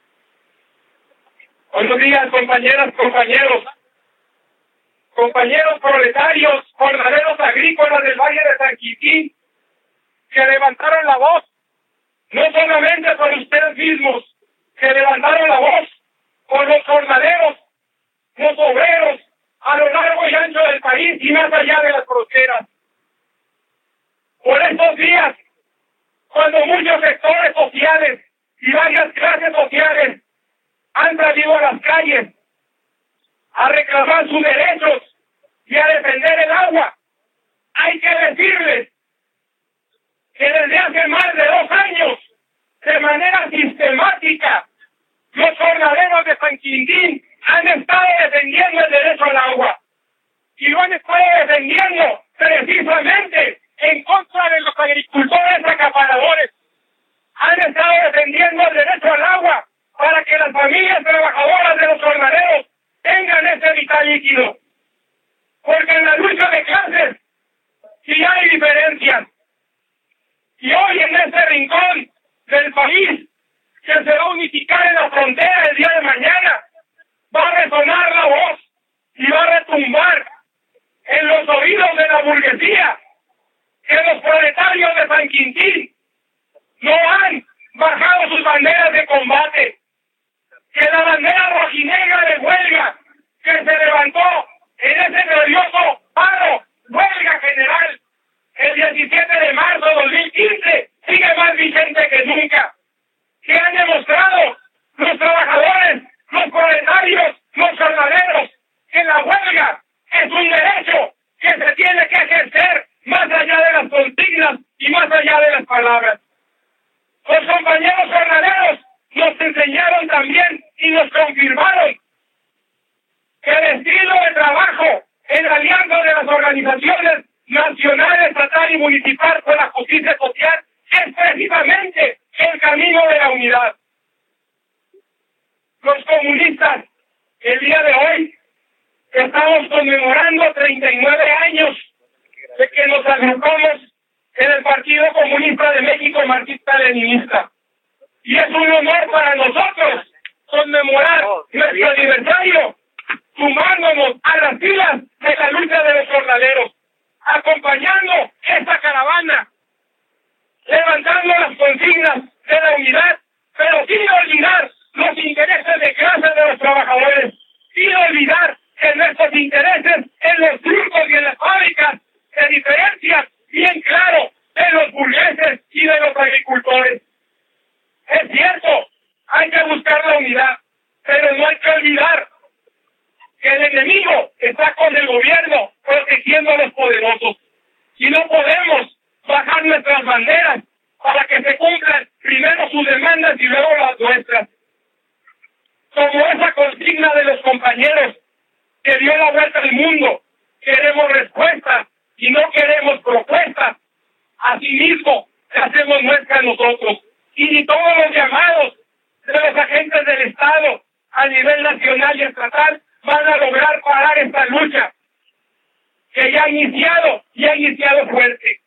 Buenos días, compañeras, compañeros. Compañeros proletarios, jornaleros agrícolas del Valle de San Quintín, que levantaron la voz, no solamente por ustedes mismos, que levantaron la voz por los jornaleros, los obreros, a lo largo y ancho del país y más allá de las fronteras. Por estos días, cuando muchos sectores sociales y varias clases sociales han salido a las calles a reclamar sus derechos y a defender el agua, hay que decirles que desde hace más de dos años, de manera sistemática, los jornaleros de San Quintín han estado defendiendo el derecho al agua. Y lo han estado defendiendo precisamente en contra de los agricultores acaparadores. Han estado defendiendo el derecho al agua para que las familias trabajadoras de los jornaleros tengan ese vital líquido. Porque en la lucha de clases sí hay diferencias. Y hoy en este rincón del país que se va a unificar en la frontera el día de mañana, va a resonar la voz y va a retumbar en los oídos de la burguesía que los proletarios de San Quintín no han bajado sus banderas de combate, que la bandera rojinegra de huelga que se levantó en ese glorioso paro, huelga general, el diecisiete de marzo de dos mil quince, sigue más vigente que nunca, que han demostrado los trabajadores, los proletarios, los jornaleros, que la huelga es un derecho que se tiene que ejercer más allá de las consignas y más allá de las palabras. Los compañeros jornaleros nos enseñaron también y nos confirmaron que el estilo de trabajo en la alianza de las organizaciones nacional, estatal y municipal con la justicia social es precisamente el camino de la unidad. Los comunistas, el día de hoy, estamos conmemorando treinta y nueve años de que nos agrupamos en el Partido Comunista de México marxista-leninista. Y es un honor para nosotros conmemorar nuestro aniversario, sumándonos a las filas de la lucha de los jornaleros, acompañando esta caravana, levantando las consignas de la unidad, pero sin olvidar los intereses de clase de los trabajadores, sin olvidar que nuestros intereses en los surcos y en las fábricas se diferencian bien claro de los burgueses y de los agricultores. Es cierto, hay que buscar la unidad, pero no hay que olvidar que el enemigo está con el gobierno protegiendo a los poderosos. Y no podemos bajar nuestras banderas para que se cumplan primero sus demandas y luego las nuestras. Como esa consigna de los compañeros que dio la vuelta al mundo, queremos respuestas y no queremos propuestas. Asimismo, hacemos nuestra nosotros. Y ni todos los llamados de los agentes del Estado a nivel nacional y estatal van a lograr parar esta lucha que ya ha iniciado y ha iniciado fuerte.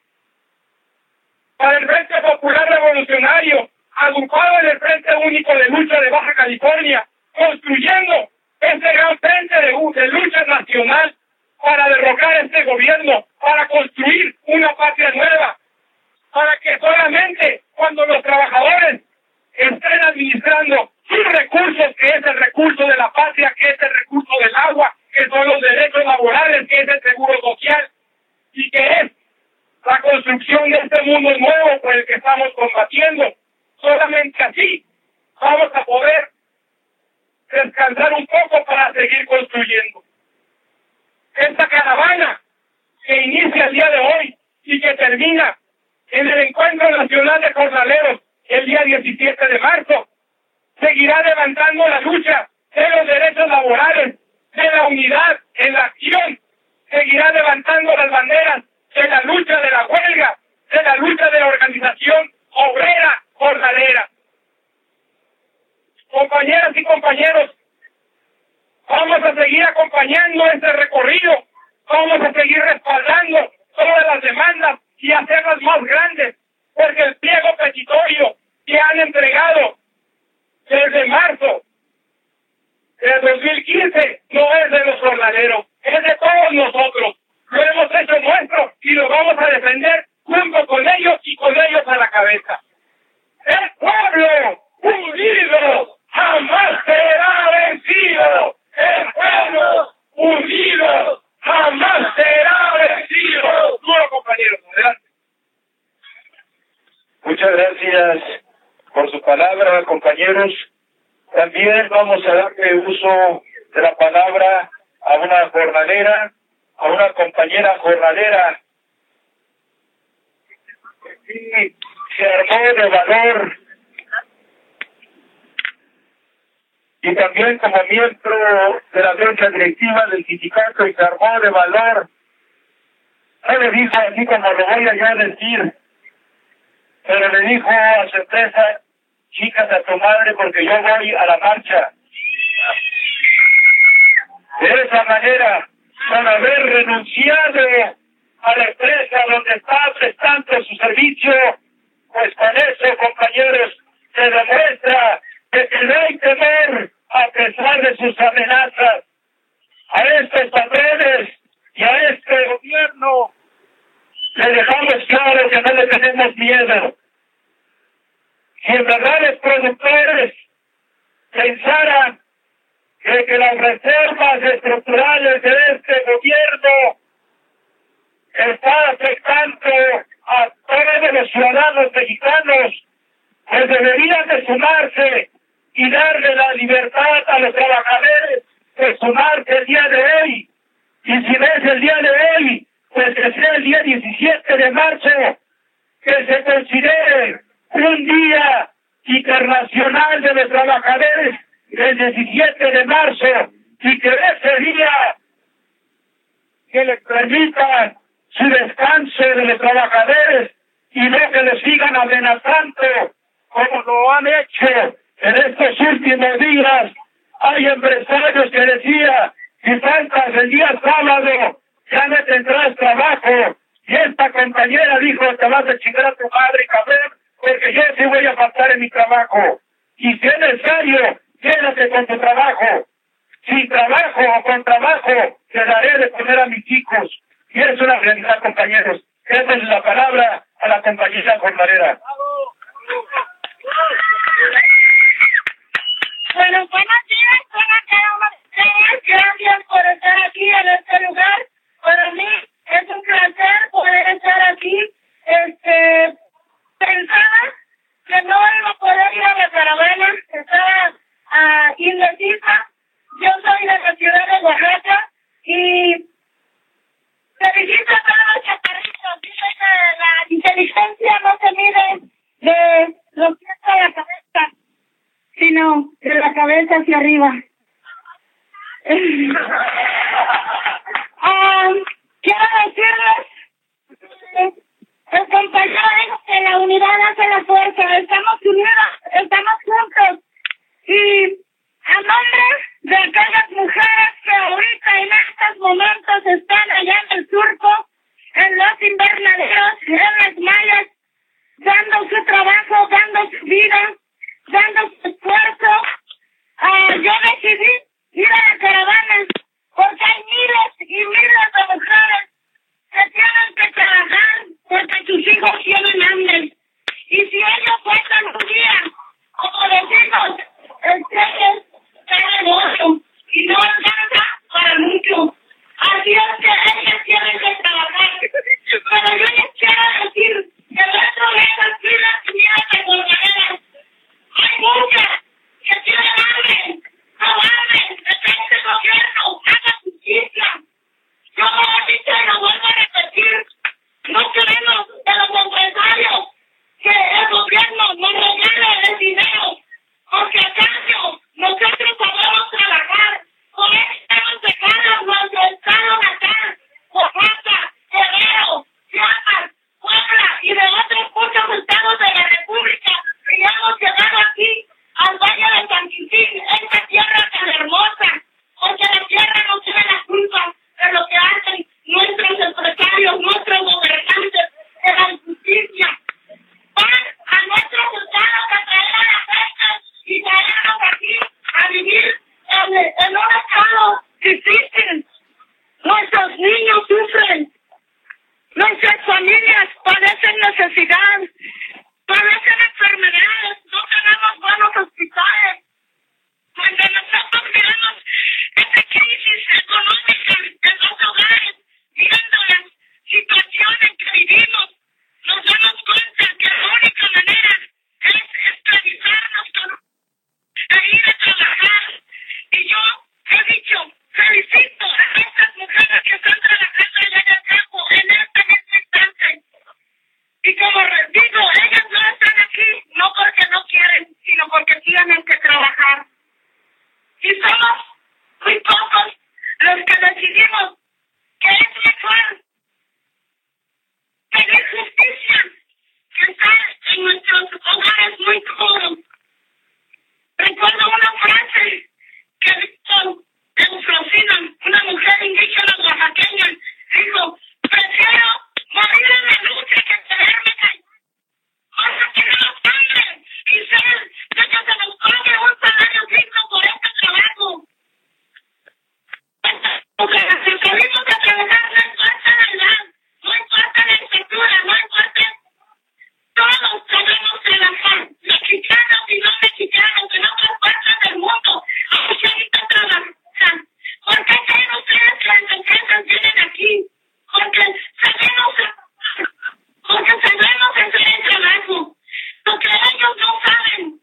Para el Frente Popular Revolucionario, agrupado en el Frente Único de Lucha de Baja California, construyendo este gran frente de, de lucha nacional para derrocar este gobierno, para construir una patria nueva, para que solamente cuando los trabajadores estén administrando sus recursos, que es el recurso de la patria, que es el recurso del agua, que son los derechos laborales, que es el seguro social, y que es la construcción de este mundo nuevo por el que estamos combatiendo. Solamente así vamos a poder descansar un poco para seguir construyendo. Esta caravana que inicia el día de hoy y que termina en el Encuentro Nacional de Jornaleros el día diecisiete de marzo, seguirá levantando la lucha de los derechos laborales, de la unidad en la acción, seguirá levantando las banderas de la lucha de la huelga, de la lucha de la organización obrera jornalera. Compañeras y compañeros, vamos a seguir acompañando este recorrido, vamos a seguir respaldando todas las demandas y hacerlas más grandes quince no es de los jornaleros, es de todos nosotros. Lo hemos hecho nuestro y lo vamos a defender junto con ellos y con ellos a la cabeza. El pueblo unido jamás será vencido. El pueblo unido jamás será vencido. Duro, compañeros, adelante. Muchas gracias por su palabra, compañeros. También vamos a darle uso de la palabra a una jornalera, a una compañera jornalera que sí se armó de valor y también como miembro de la mesa directiva del sindicato y se armó de valor. No le dijo así como lo voy a ya decir, pero le dijo a su empresa: chicas a tu madre porque yo voy a la marcha. De esa manera, por haber renunciado a la empresa donde está prestando su servicio, pues con eso, compañeros, se demuestra que no hay temor a pesar de sus amenazas. A estos patrones y a este gobierno le dejamos claro que no le tenemos miedo. Si en verdad los productores pensaran que, que las reservas estructurales de este gobierno están afectando a todos los ciudadanos mexicanos, pues deberían de sumarse y darle la libertad a los trabajadores de sumarse el día de hoy. Y si no es el día de hoy, pues que sea el día diecisiete de marzo, que se considere un día internacional de los trabajadores el diecisiete de marzo, y que ese día que les permita su descanso de los trabajadores y no que les sigan amenazando como lo han hecho en estos últimos días. Hay empresarios que decían: si faltas el día sábado ya no tendrás trabajo, y esta compañera dijo: te vas a chingar a tu madre, cabrón, porque yo sí voy a faltar en mi trabajo. Y si es necesario, quédate con tu trabajo. Sin trabajo o con trabajo, te daré de comer a mis hijos. Y es una realidad, compañeros. Esa es la palabra a la compañera jornalera. Bueno, buenos días, buenas cada uno de ustedes. Gracias por estar aquí en este lugar. Para mí es un placer poder estar aquí. Este, pensaba que no iba a poder ir a la caravana, estaba uh, indecisa. Yo soy de la ciudad de Oaxaca y felicito a todos los chaparritos. Dice que la inteligencia no se mide de los pies a la cabeza, sino de la cabeza hacia arriba. um, quiero decirles, el compañero dijo que la unidad hace la fuerza. Estamos unidos, estamos juntos. Y a nombre de aquellas mujeres que ahorita en estos momentos están allá en el surco, en los invernaderos, en las mallas, dando su trabajo, dando su vida, dando su esfuerzo, uh, yo decidí ir a la caravana porque hay miles y miles de mujeres que tienen que trabajar porque sus hijos tienen hambre. Y si ellos faltan un día, como decimos, ustedes caen mucho y no alcanza para mucho. Así es que ellas tienen que trabajar. Pero yo les quiero decir que dentro de esas vidas y vidas de jornaleras hay muchas que tienen hambre. No hambre, detén el gobierno, haga justicia. Yo como dicho y lo vuelvo a repetir, no queremos que los empresarios muy cómodo. Recuerdo una frase que dijo Eufrosina, una mujer indígena oaxaqueña, dijo: prefiero morir en la lucha que quedarme callada. O sea, que no nos cambien y ser de que se nos pague un salario digno por este trabajo. Porque si salimos a trabajar, no importa la edad, no importa la estatura, no importa. Todos sabemos trabajar, mexicanos y no mexicanos, en otras partes del mundo, aunque ahorita trabajan. ¿Por qué creen ustedes que las empresas vienen aquí? Porque sabemos trabajar, porque sabemos hacer el trabajo, lo que ellos no saben.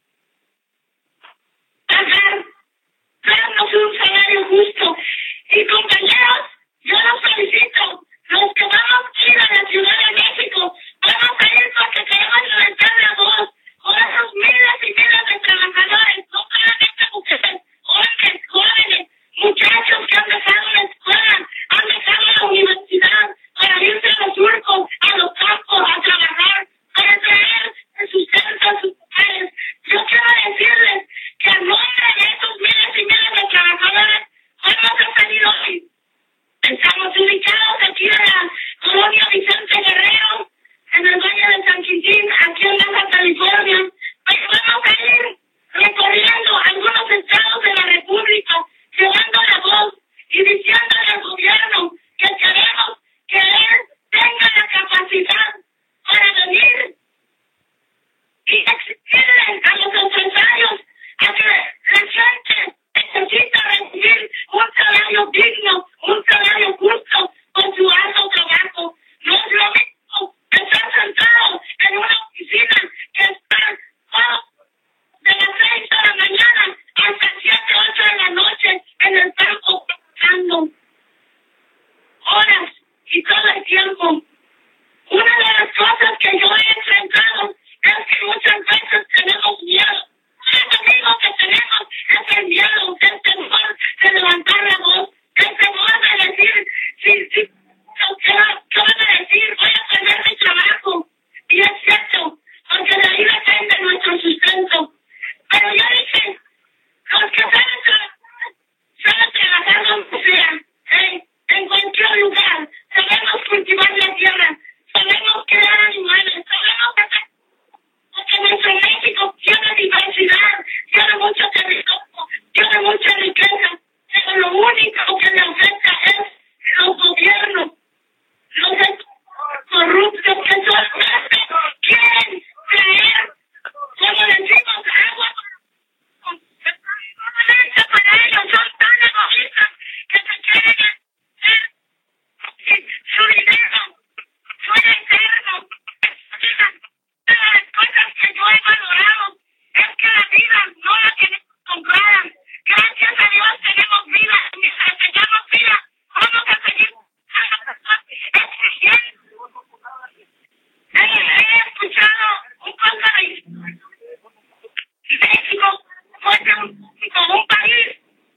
Pagar, darnos un salario justo. Y compañeros, yo los felicito, los que vamos a ir a la Ciudad de México, vamos a ir porque queremos levantar la voz por esos miles y miles de trabajadores, no solamente mujeres, hombres, jóvenes, muchachos que han dejado la escuela, han dejado la universidad para irse a los surcos, a los campos, a trabajar, para traer el sustento a sus mujeres. Yo quiero decirles que a nombre de esos miles y miles de trabajadores, vamos a salir hoy. Estamos ubicados aquí en la colonia Vicente Guerrero, en el Valle de San Quintín, aquí en Baja California. Pero vamos a ir recorriendo algunos estados de la República, llevando la voz y diciéndole al gobierno que queremos que él tenga la capacidad para venir y exigirle a los empresarios a que la gente necesita recibir un salario digno, un salario justo por su alto trabajo. No es lo mismo estar sentado en una oficina que estar oh, de las seis de la mañana hasta siete, ocho de la noche en el campo trabajando horas y todo el tiempo. Una de las cosas que yo he enfrentado es que muchas veces tenemos miedo. El enemigo que tenemos es el miedo, el temor de levantar la voz, el temor de decir, si, si, ¿qué van a decir? Voy a perder mi trabajo. Y es cierto, porque de ahí depende nuestro sustento. Pero yo dije, los que saben trabajar, saben trabajar donde sea, ¿eh? En cualquier lugar. Sabemos cultivar la tierra, sabemos crear animales, sabemos hacer. Porque nuestro México tiene diversidad, tiene mucho territorio, tiene mucha riqueza, pero lo único que le afecta es los gobiernos, los corruptos que solamente quieren traer, como decimos, agua para ellos, son tan egoístas que se quieren hacer su dinero, su eterno. De las cosas que yo he valorado es que la vida no la tenemos comprada. Gracias a Dios tenemos vida. Mientras tengamos vida, vamos a seguir exigiendo. He escuchado un poco de México fue como un país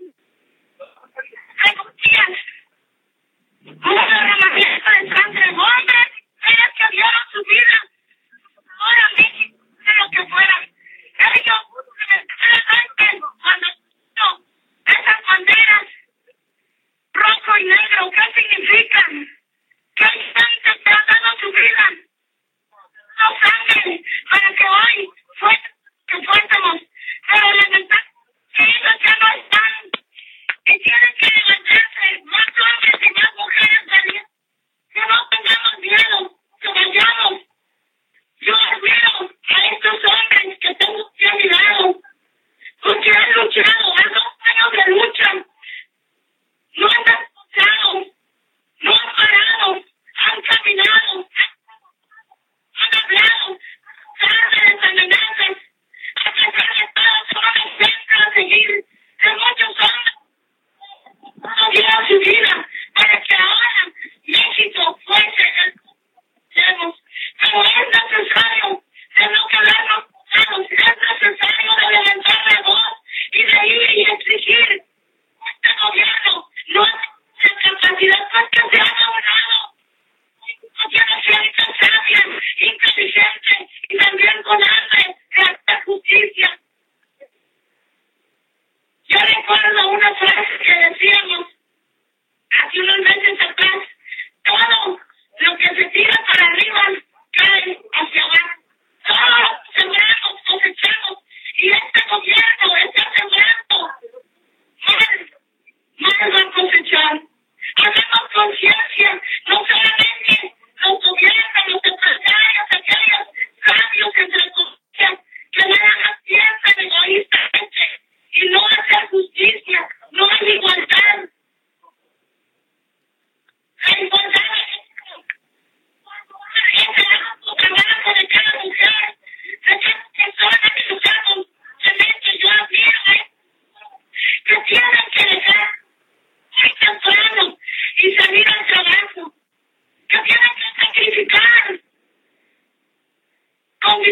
de días. Una derramamiento de sangre, hombres, ellas que dieron su vida. Ahora México, de lo que fuera, ellos, cuando no, esas banderas rojo y negro, ¿qué significan? Que hay gente que ha dado su vida, no sangre, para que hoy fue, que fuésemos, pero lamentablemente ellos ya no están y tienen que levantarse más hombres y más mujeres de Dios, que no tengamos miedo, que vayamos. Yo admiro a estos hombres que tengo aquí a mi lado, porque han luchado, han dos años de lucha, no han descansado, no han parado, han caminado, han hablado, tarde de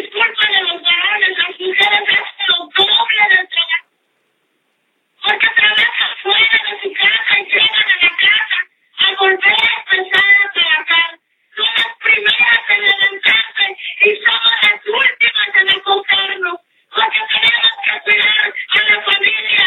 disculpen a los varones, las mujeres hacen lo doble del trabajo. Porque trabajan fuera de su casa y llegan a la casa a volver a empezar a trabajar. Son las primeras en levantarse y somos las últimas en acogernos. Porque tenemos que cuidar a la familia.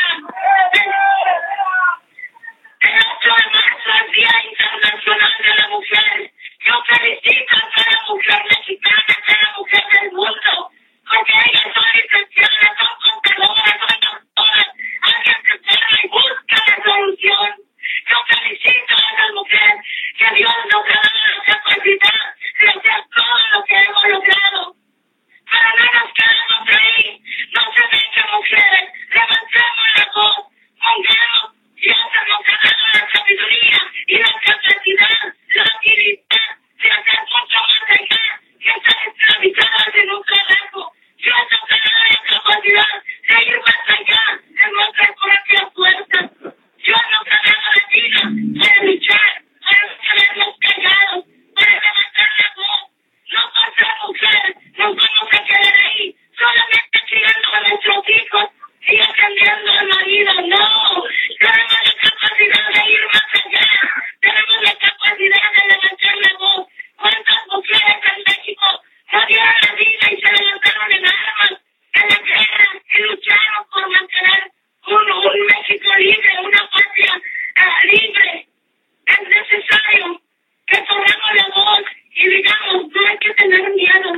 El ocho de marzo es Día Internacional de la Mujer. Yo felicito a cada mujer mexicana, a cada mujer del mundo, porque ellas son licenciadas, son contadoras, son doctoras, alguien que espera y busca la solución. Yo felicito a esas mujeres que Dios nos ha dado la capacidad de hacer todo lo que hemos logrado. Pero no nos quedamos ahí, no se dejen mujeres, levantemos la voz, pongamos, Dios nos ha dado la sabiduría y la capacidad, la habilidad de hacer mucho más allá que estar esclavizadas en un trabajo. Dios nos ha dado la capacidad de ir más allá en nuestras propias fuerzas. Dios nos ha dado la vida para luchar, para quedarnos callados, para levantar la voz. No por ser mujer nos vamos a quedar ahí solamente criando a nuestros hijos y atendiendo al marido. No, tenemos la capacidad de ir más allá, tenemos la capacidad de levantar la voz. ¿Cuántas mujeres en México no dieron la vida y se levantaron en armas en la guerra y lucharon por mantener un, un México libre, una patria uh, libre? Es necesario que tomemos la voz y digamos, no hay que tener miedo.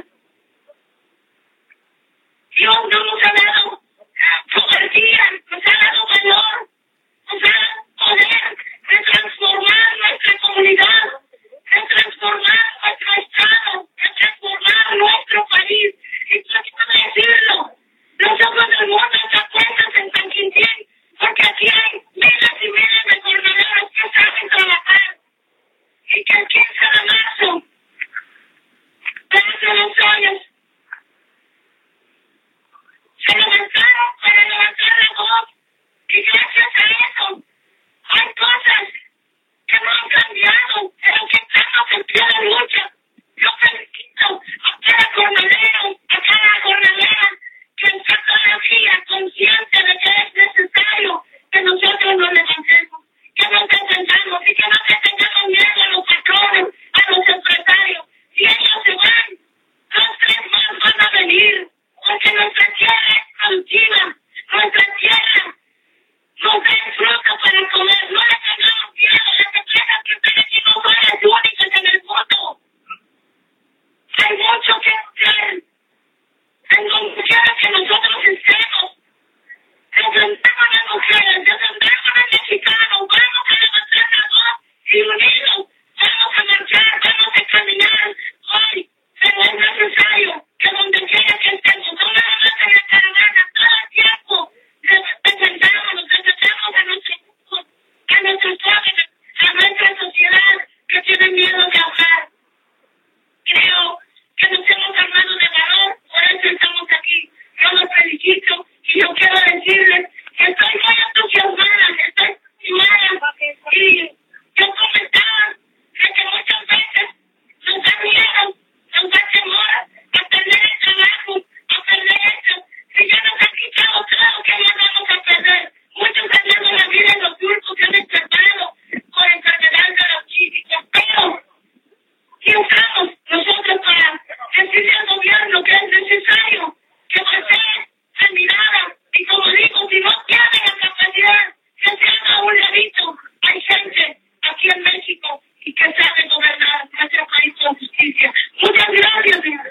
Dios no nos ha dado uh, cobardía, nos ha dado valor, nos ha dado poder de transformar nuestra comunidad, de transformar nuestro estado, de transformar nuestro país. Y quiero decirlo, los ojos del mundo están puestos en San Quintín, porque aquí hay miles y miles de jornaleros que saben trabajar y que el quince de marzo de hace dos años se levantaron para levantar la voz y gracias a eso hay cosas que no han cambiado, pero que estamos en pie de lucha. Yo felicito a cada jornalero, a cada jornalera que en tecnología consciente de que es necesario que nosotros nos levantemos, que nos defendamos y que no le tengamos miedo a los patrones, a los empresarios. Si ellos se van, los tres más van a venir, porque nuestra tierra es productiva, nuestra tierra nos da fruta para comer, no le tengamos miedo a las empresas que están aquí, no son las únicas en el mundo. Hay mucho que hacer. En donde quiera que nosotros estemos, defendemos a las mujeres, defendemos a los mexicanos, vamos a levantar la voz y unidos, vamos a marchar, vamos a caminar. Hoy es necesario que donde quiera que estemos, no nada más en la caravana, todo el tiempo, defendamos, defendamos a nuestros hijos, a nuestros jóvenes, a nuestra sociedad que tiene miedo de hablar. Creo que nos hemos armado de valor, por eso estamos aquí. Yo los felicito y yo quiero decirles que estoy muy entusiasmada, estoy entusiasmada y yo comentaba de que muchas veces nos da miedo, nos da temor a perder el trabajo, a perder esto. Si ya nos han quitado, claro que ya vamos a perder. Muchos han dado la vida en los grupos que han enfermado por enfermedad de los psíquicos, pero y usamos nosotros para decirle al gobierno que es necesario que voltee la mirada y como digo, si no tiene la capacidad que se haga a un ladito, hay gente aquí en México y que sabe gobernar nuestro país con justicia. Muchas gracias, señor.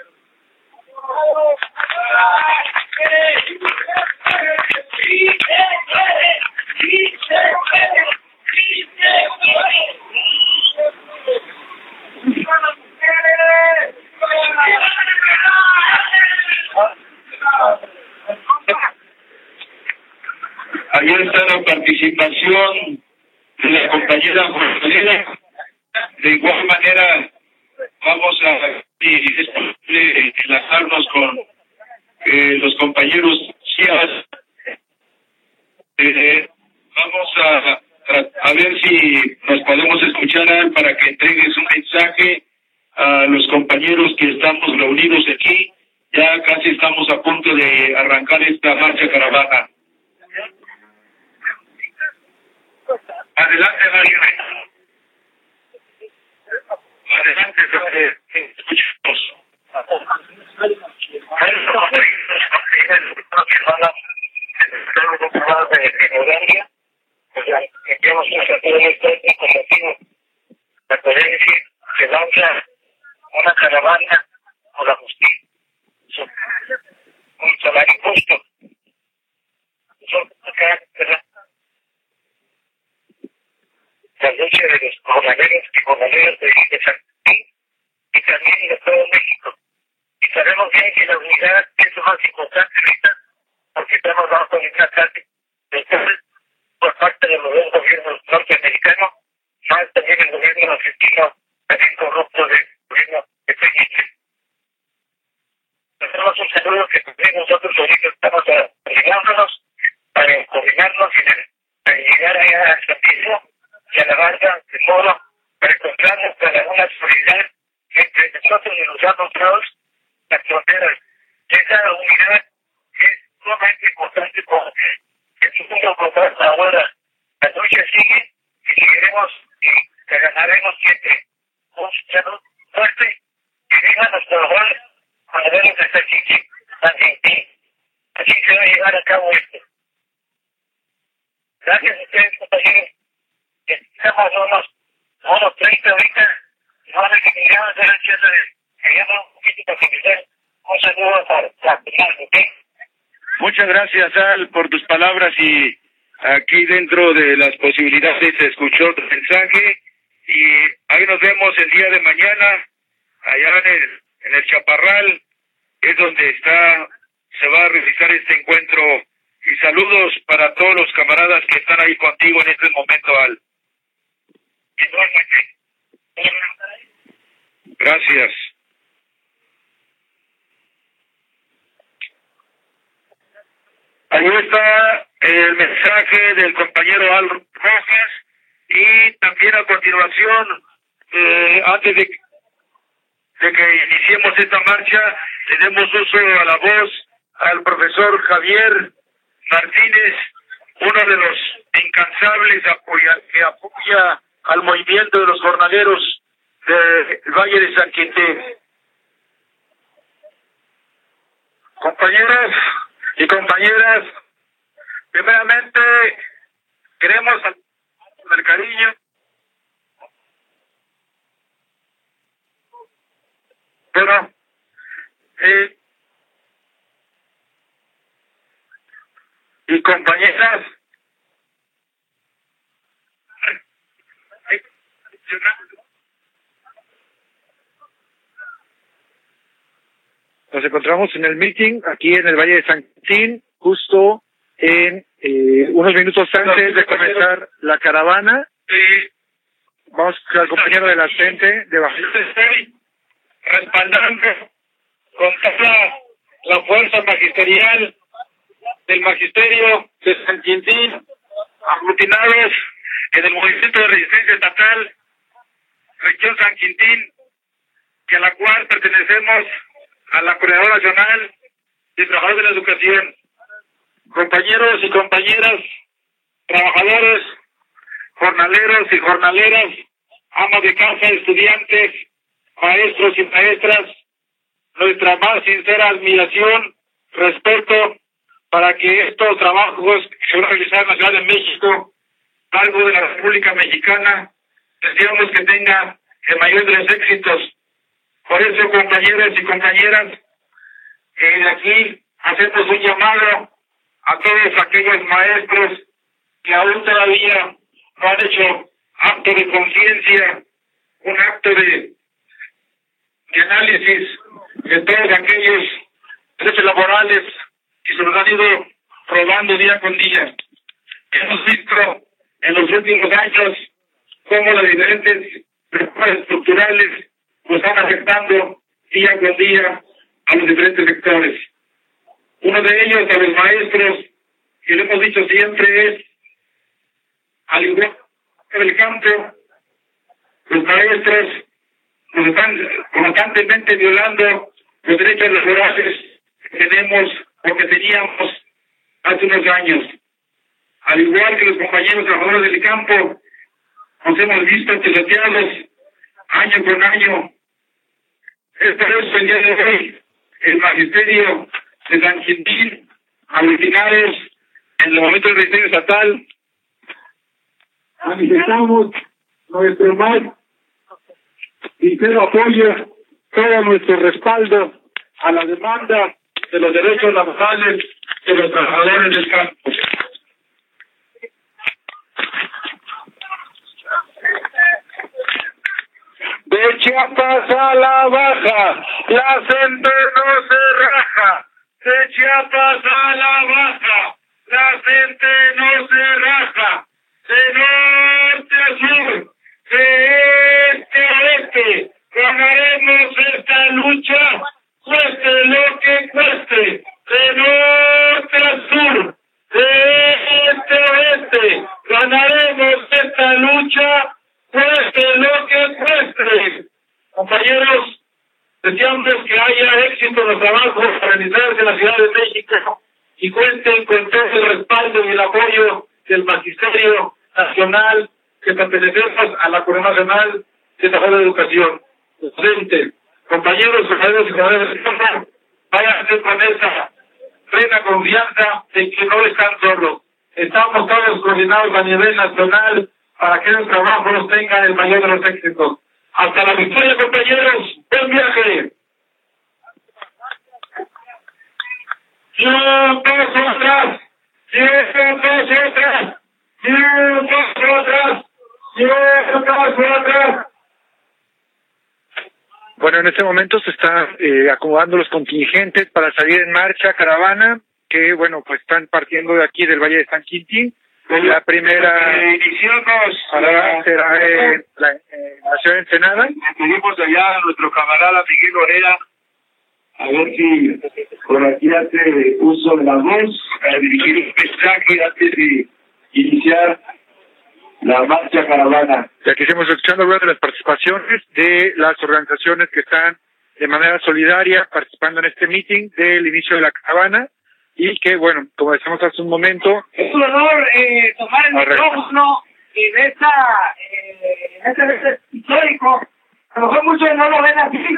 Ahí está la participación de la compañera Jornalera. De igual manera, vamos a enlazarnos con eh, los compañeros C I A S. Eh, vamos a, a, a ver si nos podemos escuchar para que entregues un mensaje a los compañeros que estamos reunidos aquí ya casi estamos a punto de arrancar esta marcha caravana. Adelante, María. Adelante, eh, escuchamos. Enviamos un saludo muy fuerte con motivo la coherencia que lanza una caravana por la justicia, un salario justo. Son acá, ¿verdad? La lucha de los jornaleros y jornaleras de, de San Martín y también de todo México. Y sabemos bien que la unidad es lo más importante ahorita, porque estamos bajo un ataque total por parte del gobierno norteamericano, más también el gobierno argentino, también corrupto del gobierno de Peña. Tenemos un saludo que también nosotros ahorita estamos ayudándonos para coordinarnos y para llegar allá a Santiago y a la barca de modo para encontrarnos para una solidaridad entre nosotros y los otros las fronteras. Esa unidad es sumamente importante porque el segundo combate ahora, la lucha sigue y seguiremos y ganaremos siempre un salud fuerte y vengan a trabajar para ver los ejercicios también. Así se va a llevar a cabo esto. Gracias a ustedes, compañeros. Estamos unos, unos treinta ahorita, no van a que miramos a la chata de que llama un poquito para comenzar. Un saludo para la final, ¿ok? Muchas gracias, Al, por tus palabras y aquí dentro de las posibilidades se escuchó tu mensaje y ahí nos vemos el día de mañana allá en el, en el Chaparral, es donde está, se va a realizar este encuentro y saludos para todos los camaradas que están ahí contigo en este momento, Al. Gracias. Ahí está el mensaje del compañero Al Rojas y también a continuación, eh, antes de, de que iniciemos esta marcha, le demos uso a la voz al profesor Javier Martínez, uno de los incansables apoya, que apoya al movimiento de los jornaleros del Valle de San Quintín. Compañeros y compañeras, primeramente queremos el cariño pero eh, y compañeras nos encontramos en el meeting aquí en el Valle de San Quintín, justo en eh, unos minutos antes de comenzar la caravana. Sí. Vamos al compañero de la gente de Baja. Estoy respaldando con toda la fuerza magisterial del magisterio de San Quintín, aglutinados en el Movimiento de Resistencia Estatal, región San Quintín, que a la cual pertenecemos a la Coordinadora Nacional de Trabajadores de la Educación. Compañeros y compañeras, trabajadores, jornaleros y jornaleras, amas de casa, estudiantes, maestros y maestras, nuestra más sincera admiración, respeto para que estos trabajos que se van a realizar en la Ciudad de México, algo de la República Mexicana, deseamos que tenga el mayor de los éxitos. Por eso, compañeros y compañeras, eh, de aquí hacemos un llamado a todos aquellos maestros que aún todavía no han hecho acto de conciencia, un acto de, de análisis de todos aquellos derechos laborales que se nos han ido probando día con día. Hemos visto en los últimos años cómo las diferentes reformas estructurales nos están afectando día con día a los diferentes sectores. Uno de ellos, a los maestros, que lo hemos dicho siempre, es, al igual que del campo, los maestros nos están constantemente violando los derechos laborales que tenemos o que teníamos hace unos años. Al igual que los compañeros trabajadores del campo, nos hemos visto pisoteados año con año. Es por eso el día de hoy el magisterio de San Quintín, aglutinados en el momento del magisterio estatal, manifestamos nuestro más sincero apoyo, todo nuestro respaldo a la demanda de los derechos laborales de los trabajadores del campo. De Chiapas a la baja, la gente no se raja. De Chiapas a la baja, la gente no se raja. De norte a sur, de este a oeste, ganaremos esta lucha, cueste lo que cueste. De norte a sur, de este a oeste, ganaremos esta lucha, cueste lo que cueste. Compañeros, deseamos que haya éxito en los trabajos realizados en la Ciudad de México y cuenten con todo el respaldo y el apoyo del Magisterio Nacional, que pertenecemos a la Corona Nacional de Trabajo de Educación. Docente, compañeros, compañeros y compañeras de Cámara, vayan con esa plena confianza de que no están solos. Estamos todos coordinados a nivel nacional para que el trabajo nos tenga el mayor de los éxitos. Hasta la victoria, compañeros. Buen viaje. Un paso atrás. Un paso atrás. Un paso atrás. Un paso atrás. Bueno, en este momento se están eh, acomodando los contingentes para salir en marcha caravana, que bueno, pues están partiendo de aquí del Valle de San Quintín. La primera eh, iniciamos parada será en la, eh, la ciudad de Ensenada. Pedimos allá a nuestro camarada Miguel Orea, a ver si por aquí hace uso de la voz para dirigir un mensaje antes de iniciar la marcha caravana. Ya que estamos escuchando hablar de las participaciones de las organizaciones que están de manera solidaria participando en este meeting del inicio de la caravana. Y que, bueno, como decíamos hace un momento... Es un honor eh, tomar el micrófono en esta, eh, en este evento histórico. A lo mejor muchos no lo ven así,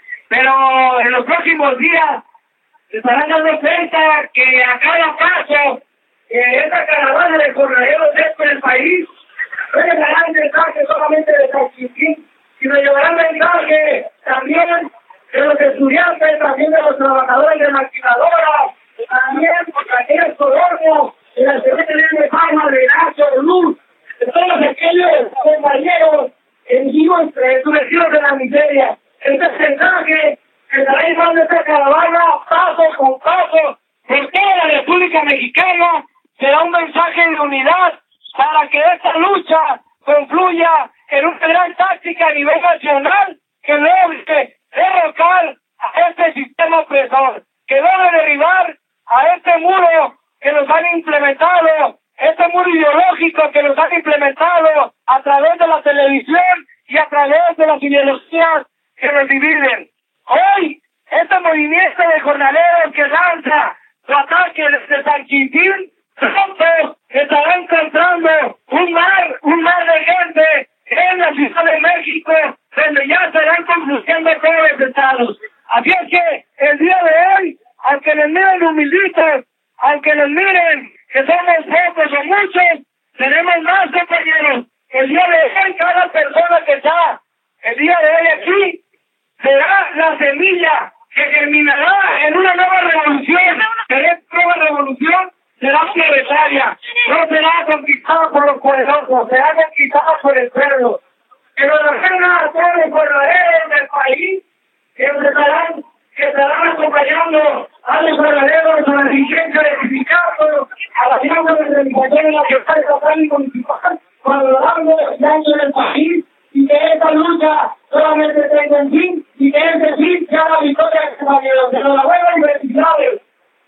pero en los próximos días se estarán dando cuenta que a cada paso que esta caravana de jornaleros es en el país, no llevarán mensaje solamente de San Quintín, sino llevarán mensaje también de los estudiantes, también de los trabajadores de maquinadoras, también por aquellos colonios de la Secretaría de Palma, de Nacho, de Luz, de todos aquellos compañeros en vivos endurecidos de la miseria. Este mensaje que estará llevando esta caravana paso con paso por toda la República Mexicana será un mensaje de unidad para que esta lucha confluya en una gran táctica a nivel nacional que logre derrocar a este sistema opresor, que logre derribar a este muro que nos han implementado, este muro ideológico que nos han implementado a través de la televisión y a través de las ideologías que nos dividen. Hoy, este movimiento de jornaleros que lanza su ataque desde San Quintín, pronto estará encontrando un mar, un mar de gente en la Ciudad de México, donde ya estarán concluyendo todos los estados. Así es que el día de hoy, aunque nos miren humilditos, aunque nos miren que somos pocos o muchos, tenemos más compañeros. El día de hoy, cada persona que está el día de hoy aquí, será la semilla que germinará en una nueva revolución. Pero esta nueva revolución será planetaria, no será conquistada por los poderosos, será conquistada por el pueblo. Que nos reúna a todos los verdaderos del país, que nos estarán que estarán acompañando a los verdaderos, a la dirigencia del sindicato, a la Junta de Organización de la Secretaría Estatal y Municipal, valorando el daño del país, y que esta lucha solamente tenga un fin, y que ese fin sea la victoria de compañeros. Enhorabuena y felicidades.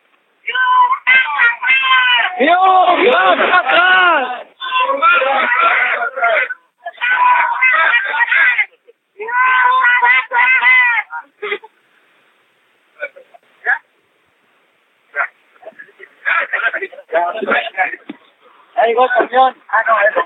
¡Dios! ¡Vamos atrás! Ahí llegó el camión. Ah, no, eso.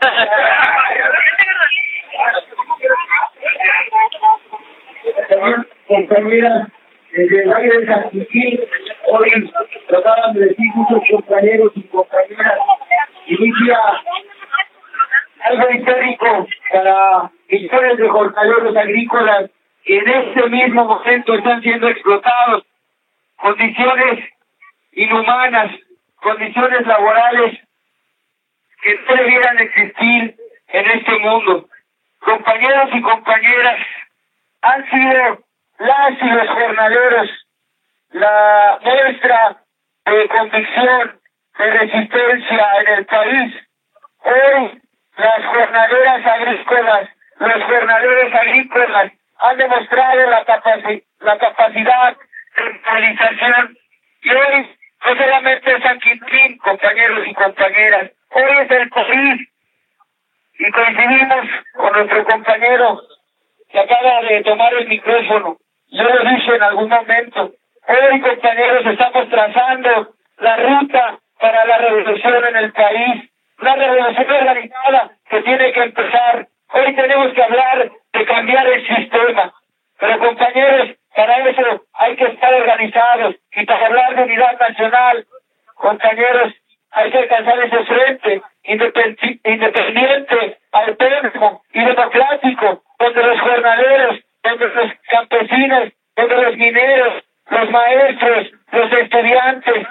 Compañeras, desde el aire de San Quintín, hoy trataban de decir muchos compañeros y compañeras, inicia algo histórico para millones de jornaleros agrícolas que en este mismo momento están siendo explotados, condiciones inhumanas, condiciones laborales que no debieran existir en este mundo. Compañeros y compañeras, han sido las y los jornaleros la muestra de convicción, de resistencia en el país. Hoy las jornaleras agrícolas, los jornaleros agrícolas han demostrado la, capaci la capacidad de movilización. Y hoy no solamente es San Quintín, compañeros y compañeras, hoy es el COVID. Y coincidimos con nuestro compañero que acaba de tomar el micrófono. Yo lo dije en algún momento. Hoy, compañeros, estamos trazando la ruta para la revolución en el país. Una revolución organizada que tiene que empezar. Hoy tenemos que hablar de cambiar el sistema. Pero, compañeros, para eso hay que estar organizados. Y para hablar de unidad nacional, compañeros, hay que alcanzar ese frente independiente, autónomo y democrático, donde los jornaleros, donde los campesinos, donde los mineros, los maestros, los estudiantes,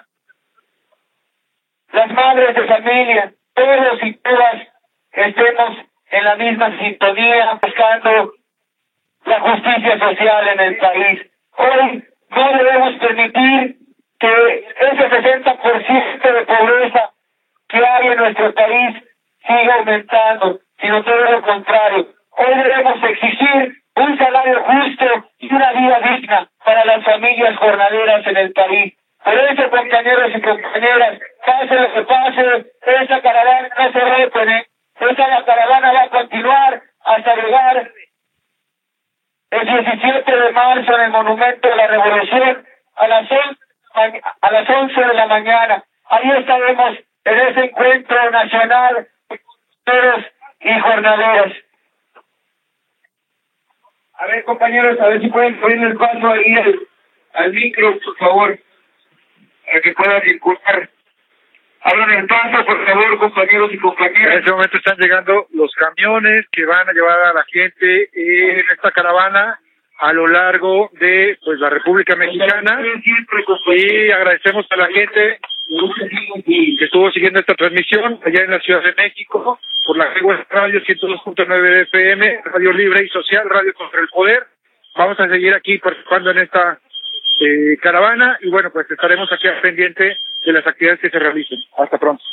las madres de familia, todos y todas estemos en la misma sintonía buscando la justicia social en el país. Hoy no debemos permitir que ese sesenta por ciento de pobreza que hay en nuestro país siga aumentando, sino todo lo contrario. Hoy debemos exigir un salario justo y una vida digna para las familias jornaleras en el país. Por eso, compañeros y compañeras, pase lo que pase, esa caravana no se detiene, esa caravana va a continuar hasta llegar el diecisiete de marzo en el Monumento de la Revolución a las once, a las once de la mañana. Ahí estaremos en ese encuentro nacional de jornaleros y jornaleras. A ver, compañeros, a ver si pueden poner el paso ahí al, al micro, por favor, para que pueda circular. Hablan el paso, por favor, compañeros y compañeras. En este momento están llegando los camiones que van a llevar a la gente en esta caravana a lo largo de pues la República Mexicana, y agradecemos a la gente que estuvo siguiendo esta transmisión allá en la Ciudad de México por la Radio ciento dos punto nueve F M, Radio Libre y Social, Radio contra el Poder. Vamos a seguir aquí participando en esta eh, caravana y bueno, pues estaremos aquí al pendiente de las actividades que se realicen. Hasta pronto.